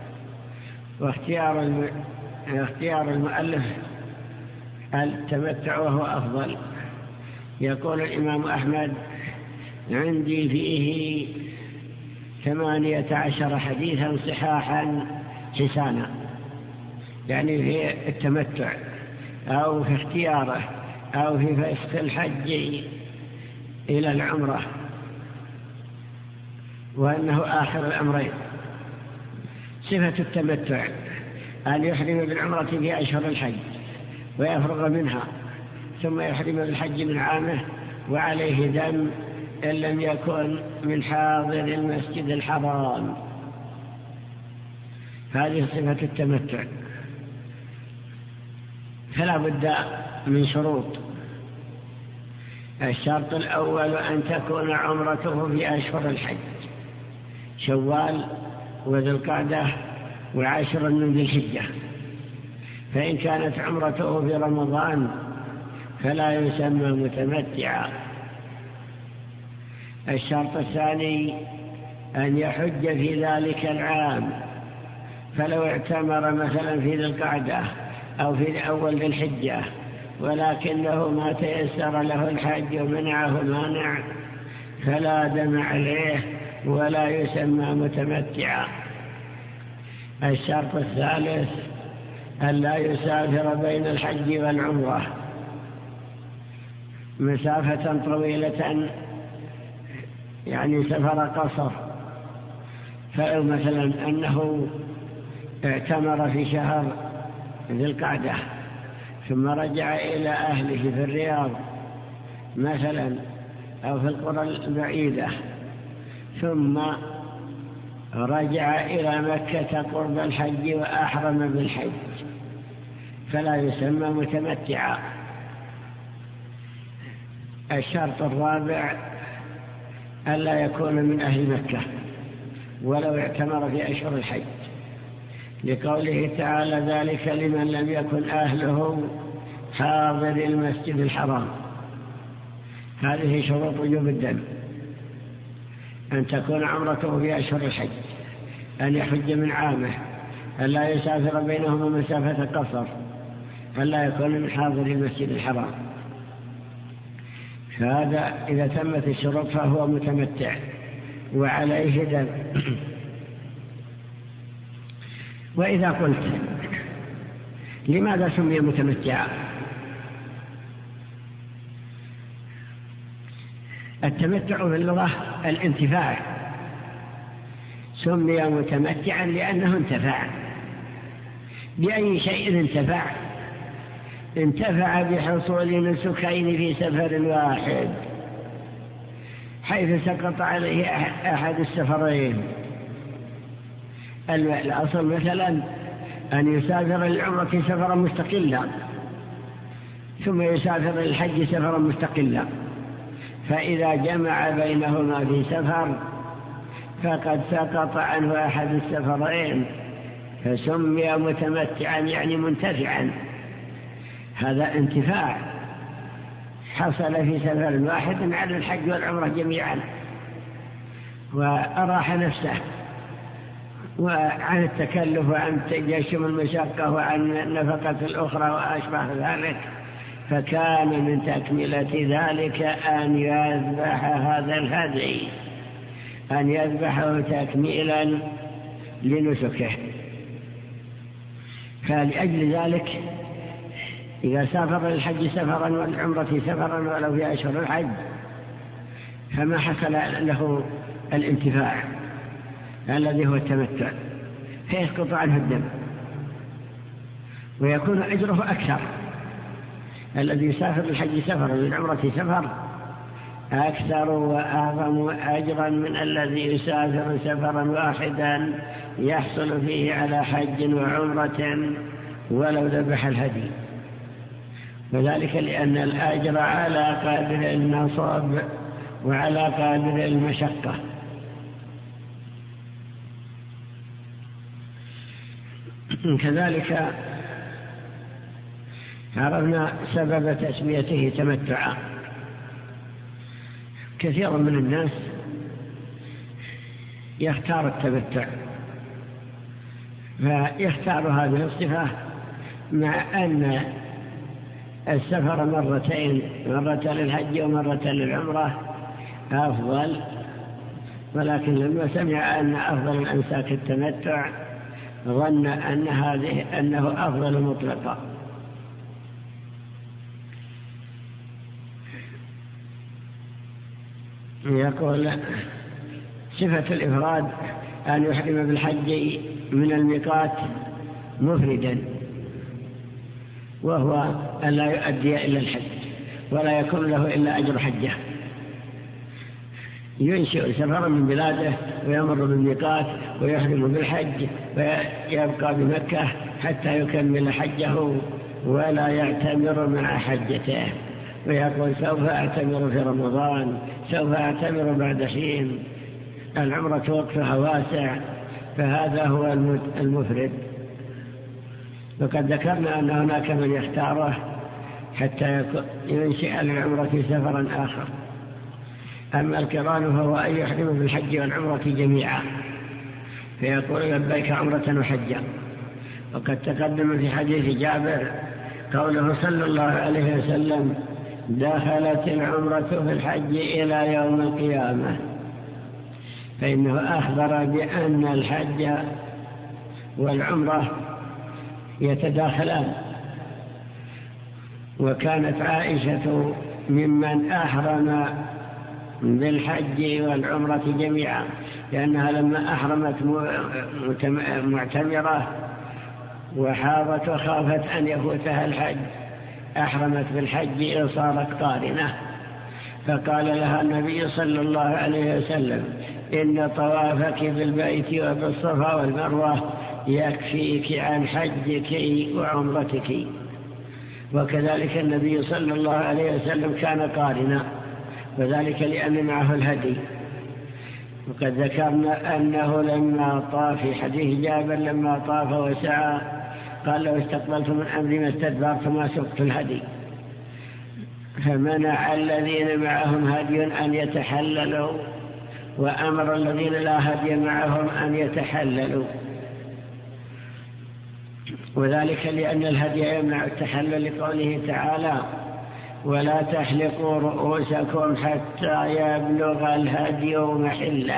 واختيار المؤلف التمتع وهو أفضل. يقول الإمام أحمد عندي فيه 18 حديثا صحاحا حسانا، يعني في التمتع أو في اختياره أو في فسخ الحج إلى العمرة، وأنه آخر الأمرين. صفة التمتع أن يحرم بالعمرة في أشهر الحج ويفرغ منها، ثم يحرم بالحج من عامه وعليه دم إن لم يكن من حاضر المسجد الحرام. هذه صفة التمتع. فلا بد من شروط. الشرط الأول أن تكون عمرته في أشهر الحج، شوال وذي القعدة وعشر من ذي الحجة. فإن كانت عمرته في رمضان فلا يسمى متمتعا. الشرط الثاني أن يحج في ذلك العام، فلو اعتمر مثلا في ذي القعدة أو في أول ذي الحجة ولكنه ما تيسر له الحج ومنعه مانع فلا دم عليه ولا يسمى متمتعا. الشرط الثالث أن لا يسافر بين الحج والعمرة مسافة طويلة، يعني سفر قصر. فلو مثلا أنه اعتمر في شهر ذي القعدة ثم رجع إلى أهله في الرياض مثلا أو في القرى البعيدة ثم رجع إلى مكة قرب الحج وأحرم بالحج فلا يسمى متمتعا. الشرط الرابع ألا يكون من أهل مكة ولو اعتمر في أشهر الحج، لقوله تعالى ذلك لمن لم يكن أهله حاضر المسجد الحرام. هذه شروط وجوب الدم: أن تكون عمرته في أشهر الحج، أن يحج من عامه، أن لا يسافر بينهما مسافة قصر، أن لا يكون من حاضر المسجد الحرام. فهذا إذا تمت الشروط فهو متمتع وعليه دم. وإذا قلت لماذا سمي متمتعا؟ التمتع باللغة الانتفاع، سمي متمتعا لأنه انتفع. بأي شيء انتفع بحصول نسكين في سفر واحد، حيث سقط عليه أحد السفرين. الأصل مثلا أن يسافر للعمرة سفرا مستقلا ثم يسافر للحج سفرا مستقلا، فإذا جمع بينهما في سفر فقد سقط عنه أحد السفرين فسمي متمتعا يعني منتفعا. هذا انتفاع حصل في سفر واحد على الحج والعمرة جميعا، وأراح نفسه وعن التكلف وعن تجشم المشقة وعن النفقة الأخرى وأشبه ذلك. فكان من تكملة ذلك أن يذبح هذا الهدي، أن يذبحه تكميلا لنسكه. فلأجل ذلك إذا سافر للحج سفرا والعمرة سفرا ولو في أشهر الحج فما حصل له الانتفاع الذي هو التمتع، فيسقط عنه الدم ويكون أجره أكثر. الذي يسافر للحج سفرا والعمرة سفر أكثر وأعظم أجرا من الذي يسافر سفرا واحدا يحصل فيه على حج وعمرة ولو ذبح الهدي، وذلك لأن الأجر على قدر النصب وعلى قدر المشقة. كذلك عرفنا سبب تسميته تمتعا. كثير من الناس يختار التمتع، فيختار هذه الصفة مع أن السفر مرتين، مرة للحج ومرة للعمرة أفضل، ولكن لما سمع أن أفضل الأنساك التمتع ظن أنه أفضل مطلقا. يقول صفة الإفراد أن يحرم بالحج من الميقات مفردا، وهو أن لا يؤدي إلا الحج ولا يكون له إلا أجر حجه. ينشئ سفرا من بلاده ويمر بالميقات ويحرم بالحج ويبقى بمكة حتى يكمل حجه ولا يعتمر مع حجته، ويقول سوف أعتمر في رمضان، سوف أعتمر بعد حين. العمرة وقتها واسع، فهذا هو المفرد. وقد ذكرنا أن هناك من يختاره حتى ينشئ للعمرة سفرا آخر. أما القران فهو أن يحرم بالحج والعمرة جميعا، فيقول لبيك عمرة وحجا. وقد تقدم في حديث جابر قوله صلى الله عليه وسلم دخلت العمرة في الحج إلى يوم القيامة، فإنه أخبر بأن الحج والعمرة يتداخلان. وكانت عائشة ممن أحرم بالحج والعمرة جميعا، لأنها لما أحرمت معتمرة وحاضت وخافت أن يفوتها الحج أحرمت بالحج وصارت قارنة، فقال لها النبي صلى الله عليه وسلم إن طوافك بالبيت وبالصفا والمروة يكفيك عن حجك وعمرتك. وكذلك النبي صلى الله عليه وسلم كان قارنا، وذلك لأن معه الهدي. وقد ذكرنا أنه لما طاف في حديث جابر لما طاف وسعى قال لو استقبلت من أمري ما استدبرت ما سقت الهدي، فمنع الذين معهم هدي أن يتحللوا وأمر الذين لا هدي معهم أن يتحللوا، وذلك لأن الهدي يمنع التحلل لقوله تعالى ولا تحلقوا رؤوسكم حتى يبلغ الهدي محله.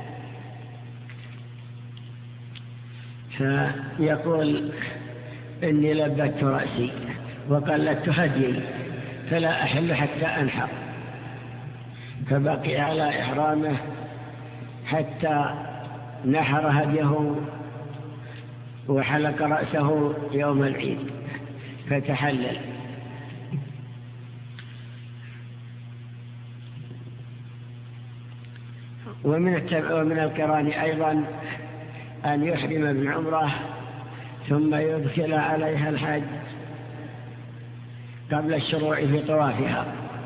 فيقول إني لبت رأسي وقلدت هدي فلا أحل حتى أنحر، فبقي على إحرامه حتى نحر هديه وحلق رأسه يوم العيد فتحلل. ومن القران أيضا أن يحرم بالعمرة ثم يدخل عليها الحج قبل الشروع في طوافها،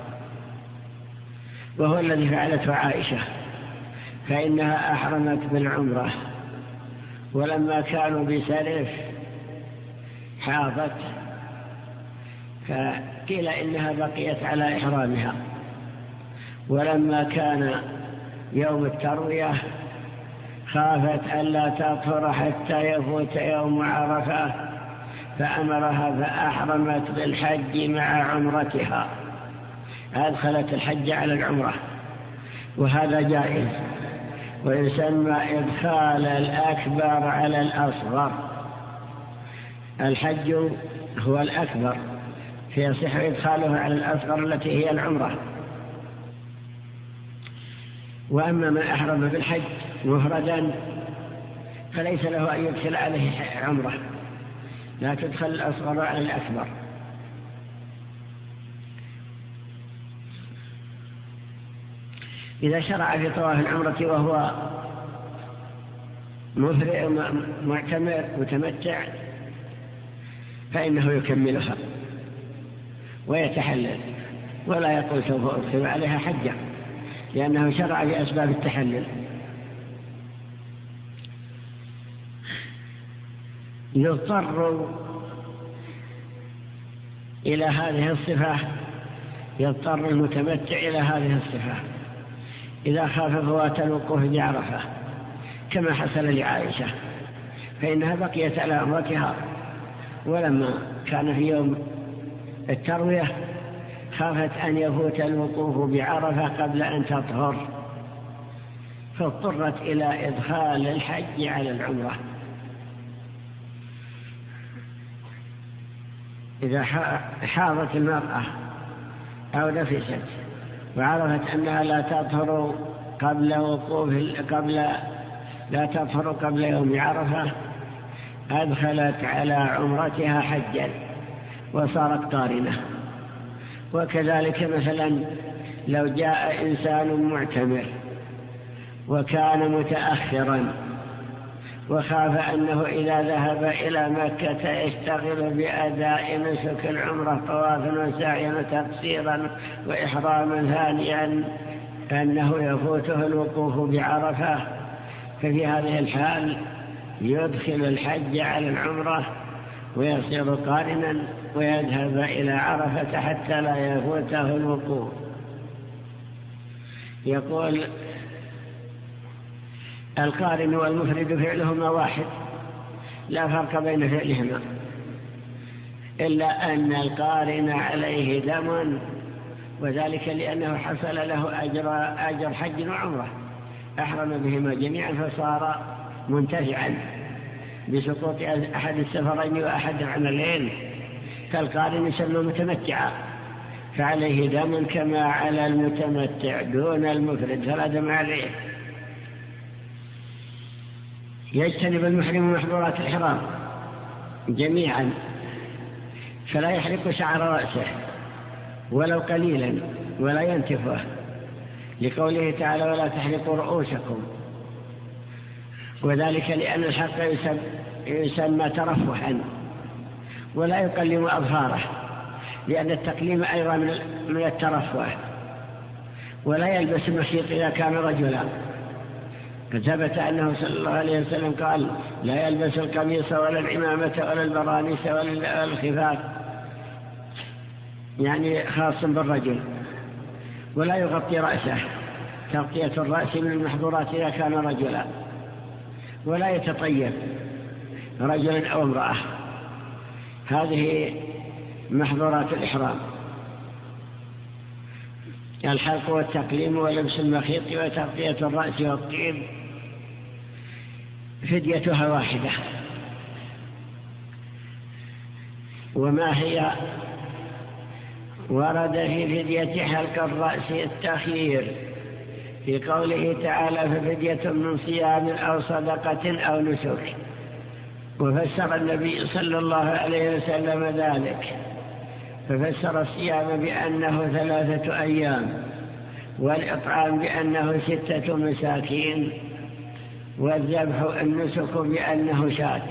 وهو الذي فعلته عائشة، فإنها أحرمت بالعمرة ولما كانوا بسرف حاضت، فقيل إنها بقيت على إحرامها، ولما كان يوم التروية خافت ألا تطهر حتى يفوت يوم عرفة فأمرها فأحرمت بالحج مع عمرتها، أدخلت الحج على العمرة، وهذا جائز، ويسمى إدخال الأكبر على الأصغر. الحج هو الأكبر فيصح إدخاله على الأصغر التي هي العمرة. وأما من أحرم بالحج مفردا فليس له أن يدخل عليه عمرة، لا تدخل الأصغر على الأكبر. إذا شرع في طواف العمرة وهو معتمر متمتع فإنه يكملها ويتحلل، ولا يقول سوف أدخل عليها حجة، لأنه شرع في أسباب التحلل. يضطر إلى هذه الصفة، يضطر المتمتع إلى هذه الصفة إذا خاف فوات الوقوف بعرفة كما حصل لعائشة، فإنها بقيت على عمرتها، ولما كان في يوم التروية خافت أن يفوت الوقوف بعرفة قبل أن تطهر، فاضطرت إلى إدخال الحج على العمرة. إذا حاضت المرأة أو نفست وعرفت أنها لا تطهر قبل يوم عرفة أدخلت على عمرتها حجا وصارت قارنة. وكذلك مثلا لو جاء إنسان معتمر وكان متأخرا وخاف أنه إذا ذهب إلى مكة يشتغل بأداء نسك العمرة طوافا وسعيا وتقصيرا وإحراما ثانيا أنه يفوته الوقوف بعرفة، ففي هذه الحال يدخل الحج على العمرة ويصير قارنا ويذهب إلى عرفة حتى لا يفوته الوقوف. يقول القارن والمفرد فعلهما واحد لا فرق بين فعلهما، إلا أن القارن عليه دم، وذلك لأنه حصل له أجر حج وعمرة، أحرم بهما جميعا فصار منتفعا بسقوط أحد السفرين وأحد العملين، فالقارن يسمى متمتعا فعليه دم كما على المتمتع دون المفرد فلا دم عليه. يجتنب المحرم محظورات الحرام جميعا، فلا يحرق شعر رأسه ولو قليلا ولا ينتفه، لقوله تعالى ولا تحرقوا رؤوسكم، وذلك لأن الحق يسمى ترفها، ولا يقلم أظفاره لأن التقليم أيضا من الترفه. ولا يلبس المخيط إذا كان رجلا، فثبت أنه صلى الله عليه وسلم قال لا يلبس القميص ولا العمامة ولا البرانيس ولا الخفاف، يعني خاص بالرجل. ولا يغطي رأسه، تغطية الرأس من المحظورات إذا كان رجلا. ولا يتطيب رجل أو امرأة، هذه محظورات الإحرام. الحلق والتقليم ولبس المخيط وتغطية الرأس والطيب فديتها واحدة. وما هي؟ ورد في فدية حلق الرأس التخيير في قوله تعالى ففدية من صيام أو صدقة أو نسك. وفسر النبي صلى الله عليه وسلم ذلك، ففسر الصيام بأنه 3 أيام، والإطعام بأنه 6 مساكين، والذبح النسك بأنه شاة.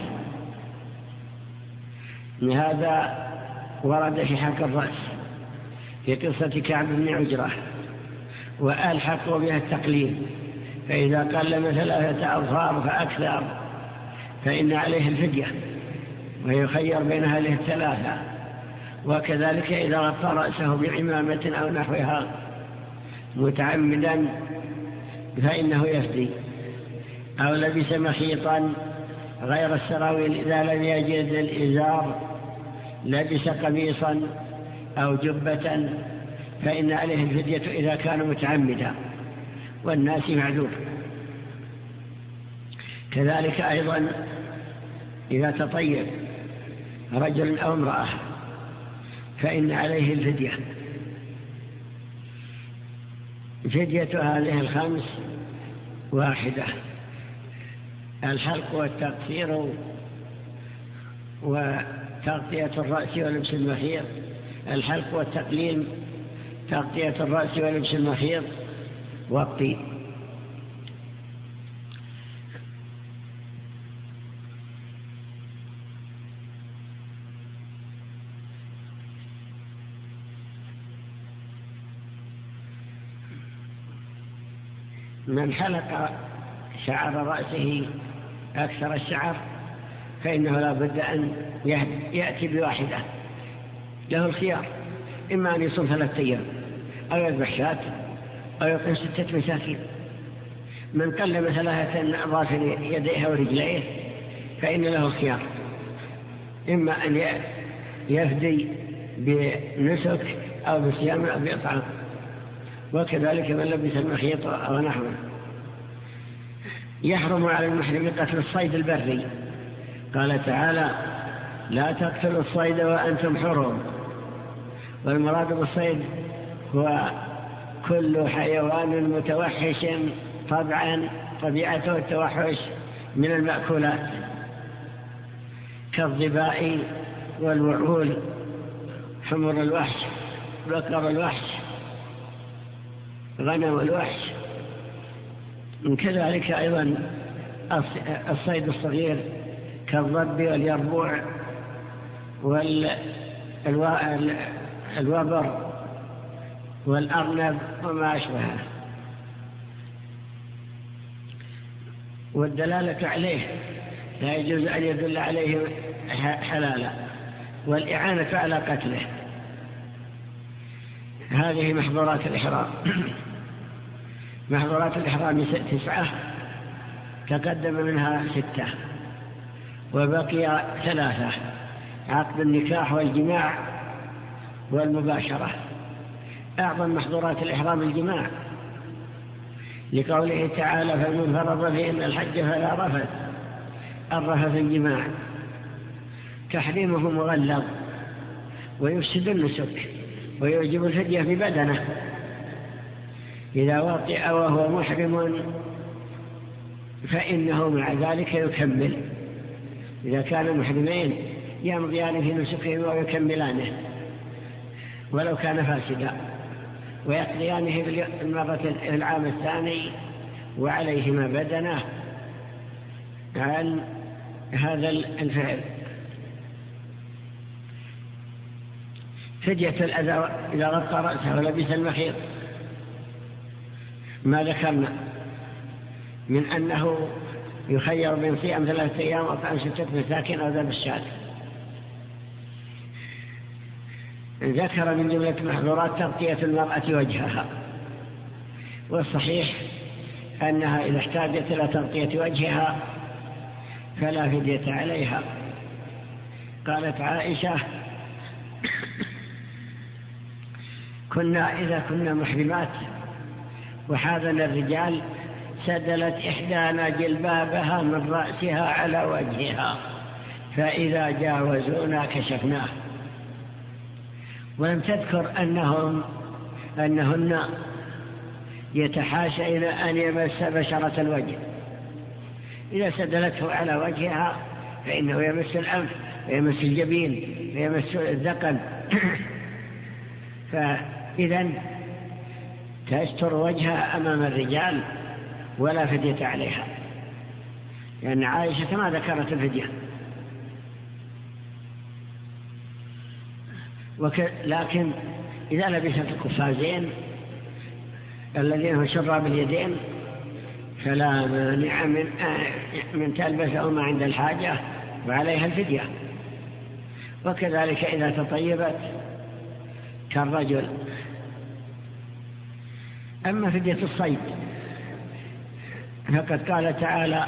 هذا ورد في حق الرأس في قصة كعب بن عجرة، وألحقوا بها التقليد، فإذا قلم 3 أظفار فأكثر فإن عليه الفدية ويخير بين هذه ال3. وكذلك إذا غطى رأسه بعمامة أو نحوها متعمدا فإنه يفدي، أو لبس مخيطا غير السراويل إذا لم يجد الإزار، لبس قميصا أو جبة فإن عليه الفدية إذا كان متعمدا، والناس معذور. كذلك أيضا إذا تطيب رجل أو امرأة فإن عليه الفدية. فدية هذه ال5 واحدة: الحلق والتقصير وتغطية الرأس ولبس المخيط، الحلق والتقليم، تغطية الرأس ولبس المخيط، والطيب. من حلق شعر رأسه أكثر الشعر فإنه لا بد أن يأتي بواحدة، له الخيار، إما أن يصوم 3 أيام أو يذبح شاة أو يطعم 6 مساكين. من قلم 3 أظافر يديه ورجليه فإن له الخيار، إما أن يفدي بنسك أو بصيام أو بإطعام. وكذلك من لبس المخيط أو نحوه. يحرم على المحرم قتل الصيد البري، قال تعالى لا تقتلوا الصيد وأنتم حرم. والمراد بالصيد هو كل حيوان متوحش طبعا طبيعته التوحش من المأكولات، كالظباء والوعول، حمر الوحش، بقر الوحش، غنم الوحش. كذلك أيضا الصيد الصغير كالضب واليربوع والوبر والأرنب وما أشبهه. والدلالة عليه لا يجوز أن يدل عليه حلالا، والإعانة على قتله. هذه محظورات الإحرام. محظورات الإحرام 9، تقدم منها 6 وبقي 3: عقد النكاح والجماع والمباشرة. أعظم محظورات الإحرام الجماع، لقوله تعالى فمن فرض فيهن الحج فلا رفث. الرفث الجماع، تحريمه مغلظ ويفسد النسك ويوجب الفدية ببدنه. إذا وطئ وهو محرم فإنه مع ذلك يكمل. إذا كانوا محرمين يمضيان في نسكهم ويكملانه ولو كان فاسدا، ويقضيانه في العام الثاني وعليهما بدنه عن هذا الفعل. فدية الأذى إذا غطى رأسه ولبس المخيط، ما ذكرنا من أنه يخير بين صيام 3 أيام وطعام 6 مساكين أو ذبح الشاة. ذكر من جملة محظورات تغطية المرأة وجهها، والصحيح أنها إذا احتاجت إلى تغطية وجهها فلا فدية عليها. قالت عائشة إذا كنا محرمات وحاذنا الرجال سدلت إحدانا جلبابها من رأسها على وجهها، فإذا جاوزونا كشفناه. ولم تذكر أنهن يتحاشى إلى أن يمس بشرة الوجه. إذا سدلته على وجهها فإنه يمس الأنف ويمس الجبين ويمس الذقن فإذا تستر وجهها أمام الرجال ولا فدية عليها، لأن عائشة ما ذكرت الفدية. لكن إذا لبست القفازين الذين هم شراب اليدين فلا مانع من تلبسهما عند الحاجة وعليها الفدية. وكذلك إذا تطيبت كالرجل. أما فدية الصيد فقد قال تعالى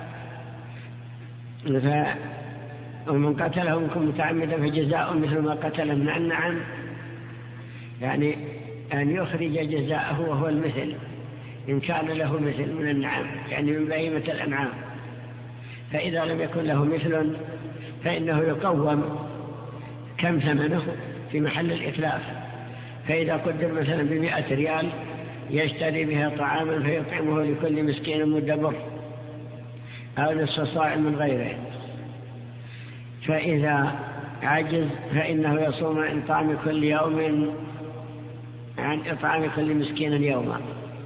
ومن قتله منكم متعمدا فجزاء مثل ما قتل من النعم، يعني أن يخرج جزاءه وهو المثل إن كان له مثل من النعم، يعني من بهيمة الأنعام. فإذا لم يكن له مثل فإنه يقوم كم ثمنه في محل الإتلاف. فإذا قدر مثلا ب100 ريال يشتري بها طعاما فيطعمه لكل مسكين مد بر أو نصف صاع من غيره. فإذا عجز فإنه يصوم عن إطعام كل يوم عن إطعام كل مسكين يوما.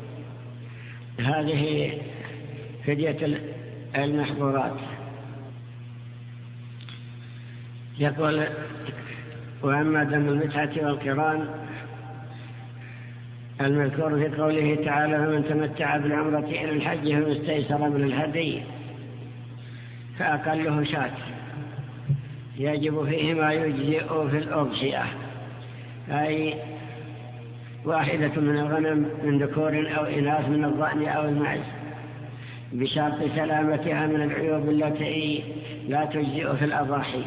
هذه فدية المحظورات. يقول وأما دم المتعة والقران المذكور في قوله تعالى فمن تمتع بالعمرة إلى الحج فما استيسر من الهدي فأقله شاة يجب فيه ما يجزئ في الأضحية، أي واحدة من الغنم من ذكور أو إناث من الضأن أو المعز بشرط سلامتها من العيوب التي لا تجزئ في الأضاحي.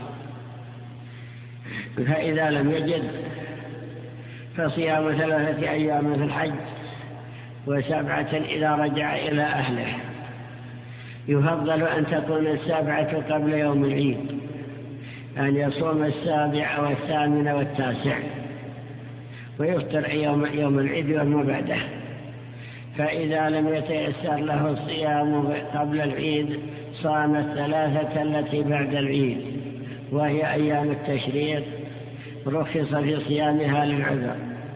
فإذا لم يجد فصيام 3 أيام في الحج و7 إذا رجع إلى أهله. يفضل أن تكون 7 قبل يوم العيد، أن يصوم 7 و8 و9 ويفطر يوم العيد وما بعده. فإذا لم يتيسر له الصيام قبل العيد صام 3 التي بعد العيد وهي أيام التشريق، رخص في صيامها للعذر.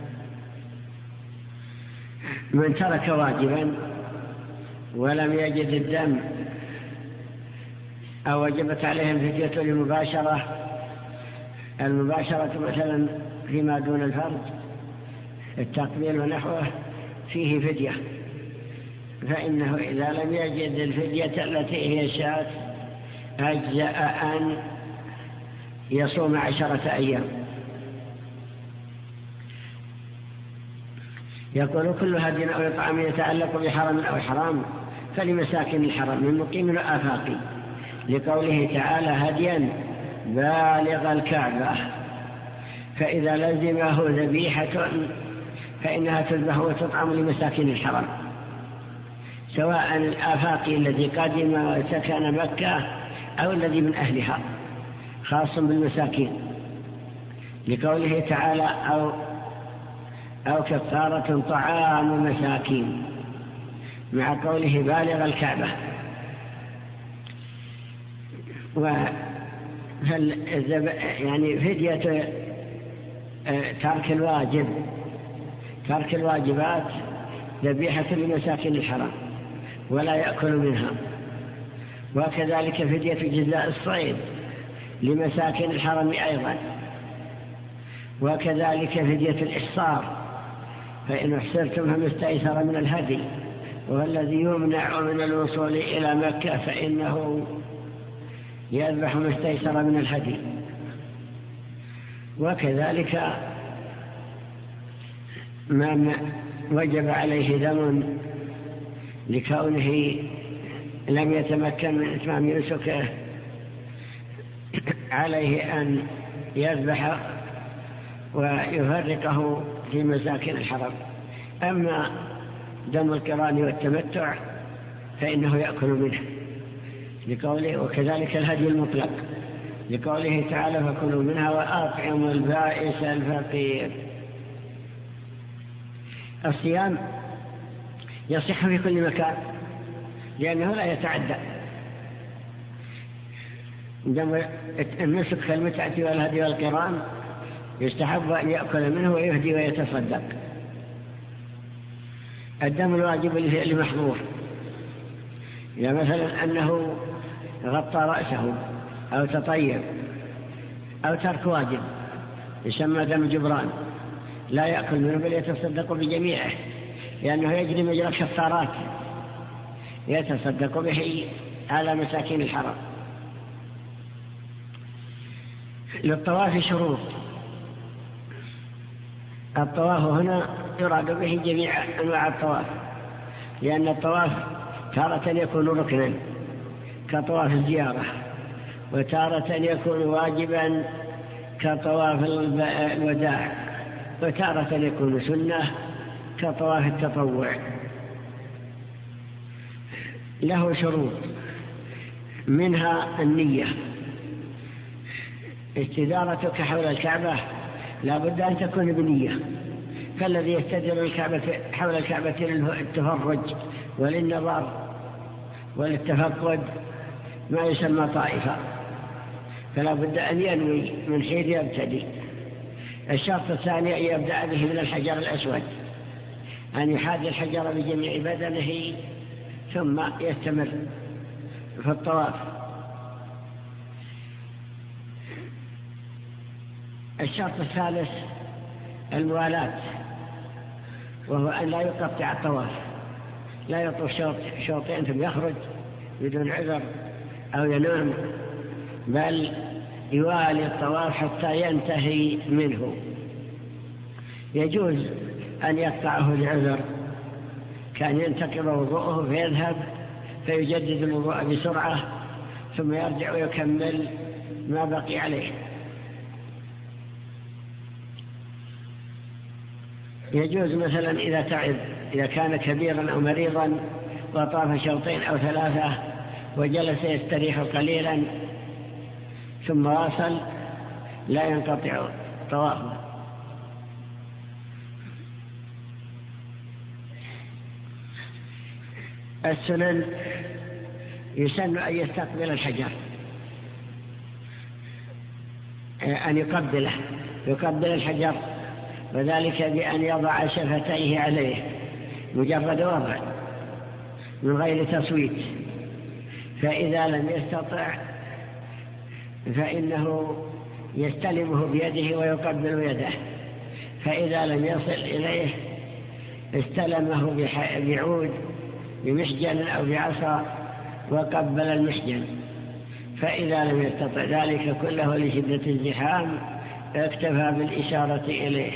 من ترك واجبا ولم يجد الدم أو وجبت عليه الفدية المباشرة مثلا فيما دون الفرج التقبيل ونحوه فيه فدية، فإنه إذا لم يجد الفدية التي هي شاة أجزأ أن يصوم 10 أيام. يقول كل هدي أو إطعام يتعلق بحرم أو حرام فلمساكن الحرم من مقيم الآفاق، لقوله تعالى هديا بالغ الكعبة. فإذا لزمه ذبيحة فإنها تذبح وتطعم لمساكن الحرم، سواء الآفاقي الذي قدم وسكن مكة أو الذي من أهلها، خاص بالمساكين، لقوله تعالى أو كفارة طعام مساكين، مع قوله بالغ الكعبة. يعني فدية ترك الواجبات ذبيحة لمساكن الحرم ولا يأكل منها. وكذلك فدية جزاء الصيد لمساكن الحرم أيضا. وكذلك فدية الإحصار، فإن احصرتم فما استيسر من الهدي، والذي يمنع من الوصول إلى مكة فإنه يذبح ما استيسر من الهدي. وكذلك من وجب عليه دم لكونه لم يتمكن من إتمام نسكه عليه أن يذبح ويفرقه في مساكن الحرم. أما دم القران والتمتع فإنه يأكل منه، لقوله وكذلك الهدي المطلق، لقوله تعالى فكلوا منها وأطعموا البائس الفقير. الصيام يصح في كل مكان لأنه لا يتعدى. النسك كالمتعة والهدي والقران يستحب أن يأكل منه ويهدي ويتصدق. الدم الواجب لفعل محظور، يعني مثلا أنه غطى رأسه أو تطيب أو ترك واجب يسمى دم جبران، لا يأكل منه بل يتصدق بجميعه، لأنه يجري مجرى الكفارات، يتصدق به على مساكين الحرم. للطواف شروط. الطواف هنا يراد به جميع أنواع الطواف، لأن الطواف تارة يكون ركنا كطواف الزيارة، وتارة يكون واجبا كطواف الوداع، وتارة يكون سنة كطواف التطوع. له شروط، منها النية. استدارتك حول الكعبة لا بد أن تكون بنية، فالذي يستدير الكعبة حول الكعبة للتفرج وللنظر وللتفقد ما يسمى طائفة، فلا بد أن ينوي من حين يبتدي. الشرط الثاني أن يبدأ به من الحجر الأسود، أن يحاذي الحجر بجميع بدنه ثم يستمر في الطواف. الشرط الثالث الموالاة، وهو أن لا يقطع الطواف، لا يطوف شوطين ثم يخرج بدون عذر أو ينام، بل يوالي الطواف حتى ينتهي منه. يجوز أن يقطعه لعذر، كان ينتقض وضوءه فيذهب فيجدد الوضوء بسرعة ثم يرجع ويكمل ما بقي عليه. يجوز مثلا إذا تعب، إذا كان كبيرا أو مريضا وطاف شوطين أو ثلاثة وجلس يستريح قليلا ثم واصل لا ينقطع طوافه. السنن يسن أن يستقبل الحجر، أن يقبل الحجر، وذلك بأن يضع شفتيه عليه مجرد وضع من غير تصويت، فإذا لم يستطع فإنه يستلمه بيده ويقبل يده، فإذا لم يصل إليه استلمه بعود بمحجن أو بعصا وقبل المحجن، فإذا لم يستطع ذلك كله لشدة الزحام اكتفى بالإشارة إليه.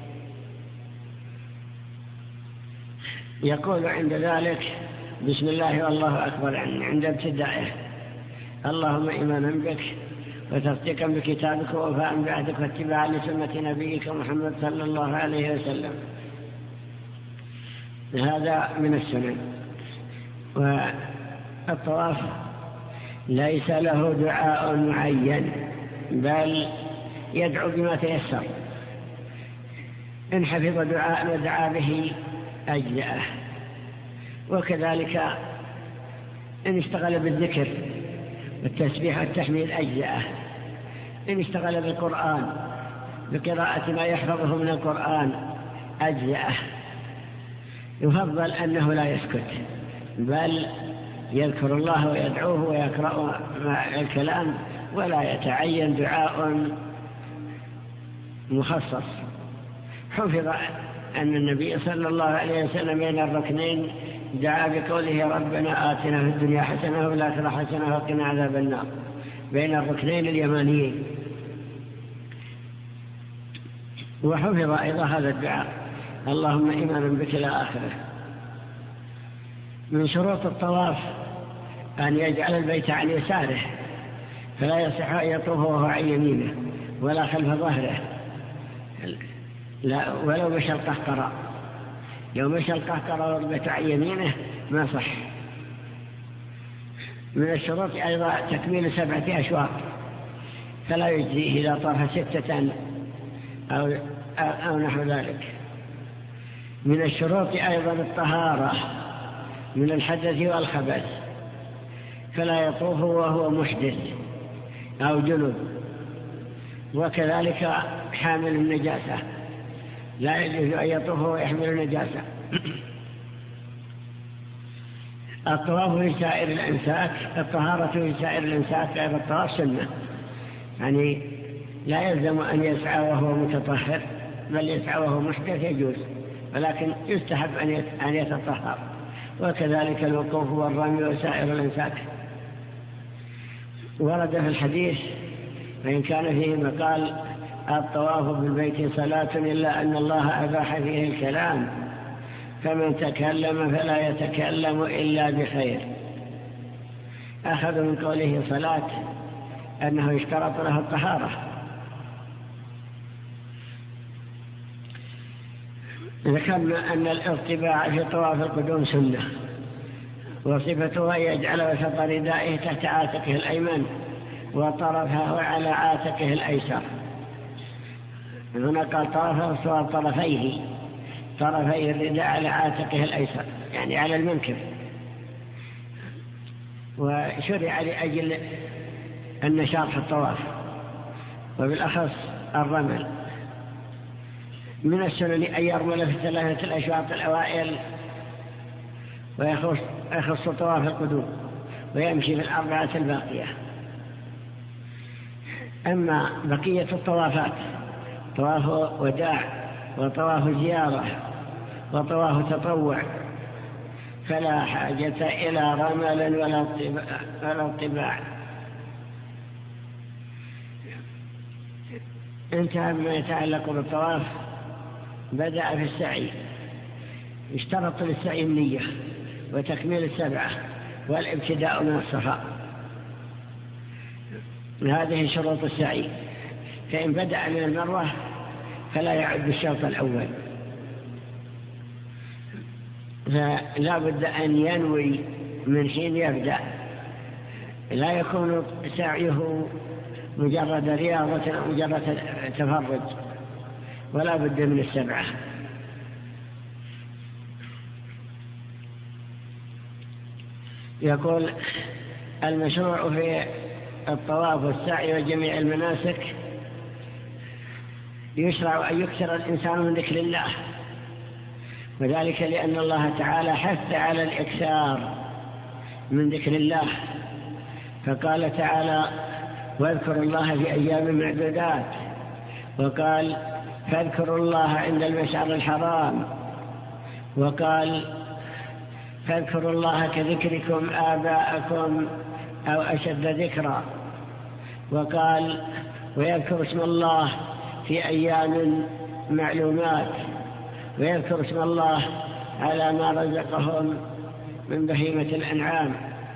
يقول عند ذلك بسم الله والله أكبر عند ابتدائه، اللهم إيمانا بك وتصديقا بكتابك ووفاء بعهدك واتباعا لسنة نبيك محمد صلى الله عليه وسلم. هذا من السنن. والطواف ليس له دعاء معين، بل يدعو بما تيسر، إن حفظ دعاء ودعا به أجزأه، وكذلك إن اشتغل بالذكر والتسبيح والتحميد أجزأه، إن اشتغل بالقرآن بقراءة ما يحفظه من القرآن أجزأه. يفضل أنه لا يسكت، بل يذكر الله ويدعوه ويقرأ الكلام، ولا يتعين دعاء مخصص. حفظ أن النبي صلى الله عليه وسلم بين الركنين دعا بقوله ربنا آتنا في الدنيا حسنة وفي الآخرة حسنة وقنا عذاب النار، بين الركنين اليمانيين. وحفظ أيضا هذا الدعاء اللهم إيمانا بك إلى آخره. من شروط الطواف أن يجعل البيت عن يساره، فلا يصح أن يطوف وهو عن يمينه ولا خلف ظهره، لا ولو مشى القهقرة، لو مشى القهقرة والبيت عن يمينه ما صح. من الشروط أيضا تكميل 7 أشواط، فلا يجزيه إذا طاف 6 أو نحو ذلك. من الشروط أيضا الطهارة من الحدث والخبث، فلا يطوف وهو محدث أو جنب، وكذلك حامل النجاسة لا يجوز أن يطوف ويحمل النجاسة. الطواف في سائر الأنساك، الطهارة في سائر الأنساك غير الطواف سنة، يعني لا يلزم أن يسعى وهو متطهر، بل يسعى وهو محدث يجوز، ولكن يستحب أن يتطهر، وكذلك الوقوف والرمي وسائر الأنساك. ورد في الحديث وإن كان فيه مقال الطواف بالبيت صلاة إلا أن الله أباح فيه الكلام، فمن تكلم فلا يتكلم إلا بخير. أخذ من قوله صلاة أنه يشترط له الطهارة. ذكرنا أن الارتباع في طواف القدوم سنة، وصفته أن يجعل وسط ردائه تحت عاتقه الأيمن وطرفه على عاتقه الأيسر. هنا قال طرفه صار طرفيه، طرفي الرداء على عاتقه الأيسر يعني على المنكب، وشرع لأجل النشاط في الطواف، وبالأخص الرمل. من السنن أن يرمل في 3 الأشواط الأوائل ويخص طواف القدوم، ويمشي في 4 الباقية. أما بقية الطوافات طواف وداع وطواف زيارة وطواف تطوع فلا حاجة إلى رمل ولا اطباع. انتهى ما يتعلق بالطواف. بدأ في السعي، اشترط للسعي النية وتكميل 7 والابتداء من الصفا، هذه شروط السعي. فإن بدأ من المروة فلا يعد الشوط الأول، فلا بد أن ينوي من حين يبدأ، لا يكون سعيه مجرد رياضة أو مجرد تفرج، ولا بد من 7. يقول المشروع في الطواف والسعي وجميع المناسك يشرع أن يكثر الإنسان من ذكر الله، وذلك لأن الله تعالى حث على الإكثار من ذكر الله، فقال تعالى واذكروا الله في أيام معدودات، وقال فاذكروا الله عند المشعر الحرام، وقال فاذكروا الله كذكركم آباءكم أو أشد ذكرا، وقال ويذكر اسم الله في أيام معلومات، ويذكر اسم الله على ما رزقهم من بهيمة الأنعام.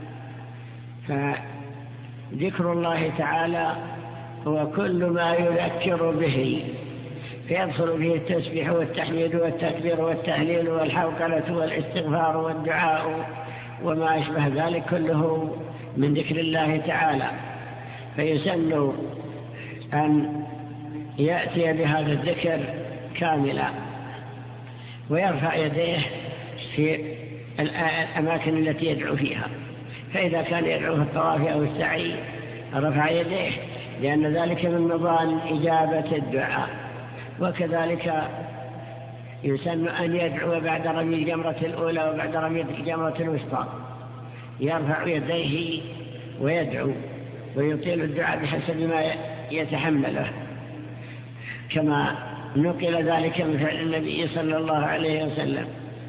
فذكر الله تعالى هو كل ما يذكر به، فيدخل به التسبيح والتحميد والتكبير والتهليل والحوقلة والاستغفار والدعاء وما أشبه ذلك كله من ذكر الله تعالى. فيسن أن يأتي بهذا الذكر كاملا، ويرفع يديه في الأماكن التي يدعو فيها، فإذا كان يدعو في الطواف أو السعي رفع يديه، لأن ذلك من مظان إجابة الدعاء. وكذلك يسن أن يدعو بعد رمي الجمرة الأولى وبعد رمي الجمرة الوسطى، يرفع يديه ويدعو ويطيل الدعاء بحسب ما يتحمله، كما نقل ذلك من فعل النبي صلى الله عليه وسلم.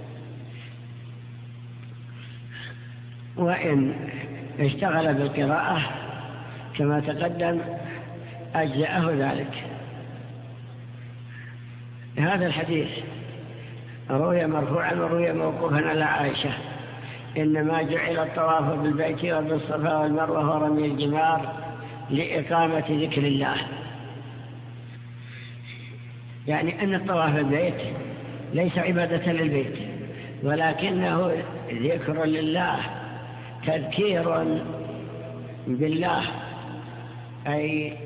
وإن اشتغل بالقراءة كما تقدم أجزأه ذلك. هذا الحديث روي مرفوعا وروي موقوفا على عائشة: إنما جعل الطواف بالبيت وبالصفا والمروة ورمي الجمار لإقامة ذكر الله، يعني أن الطواف بالبيت ليس عبادة للبيت، ولكنه ذكر لله، تذكير بالله، أي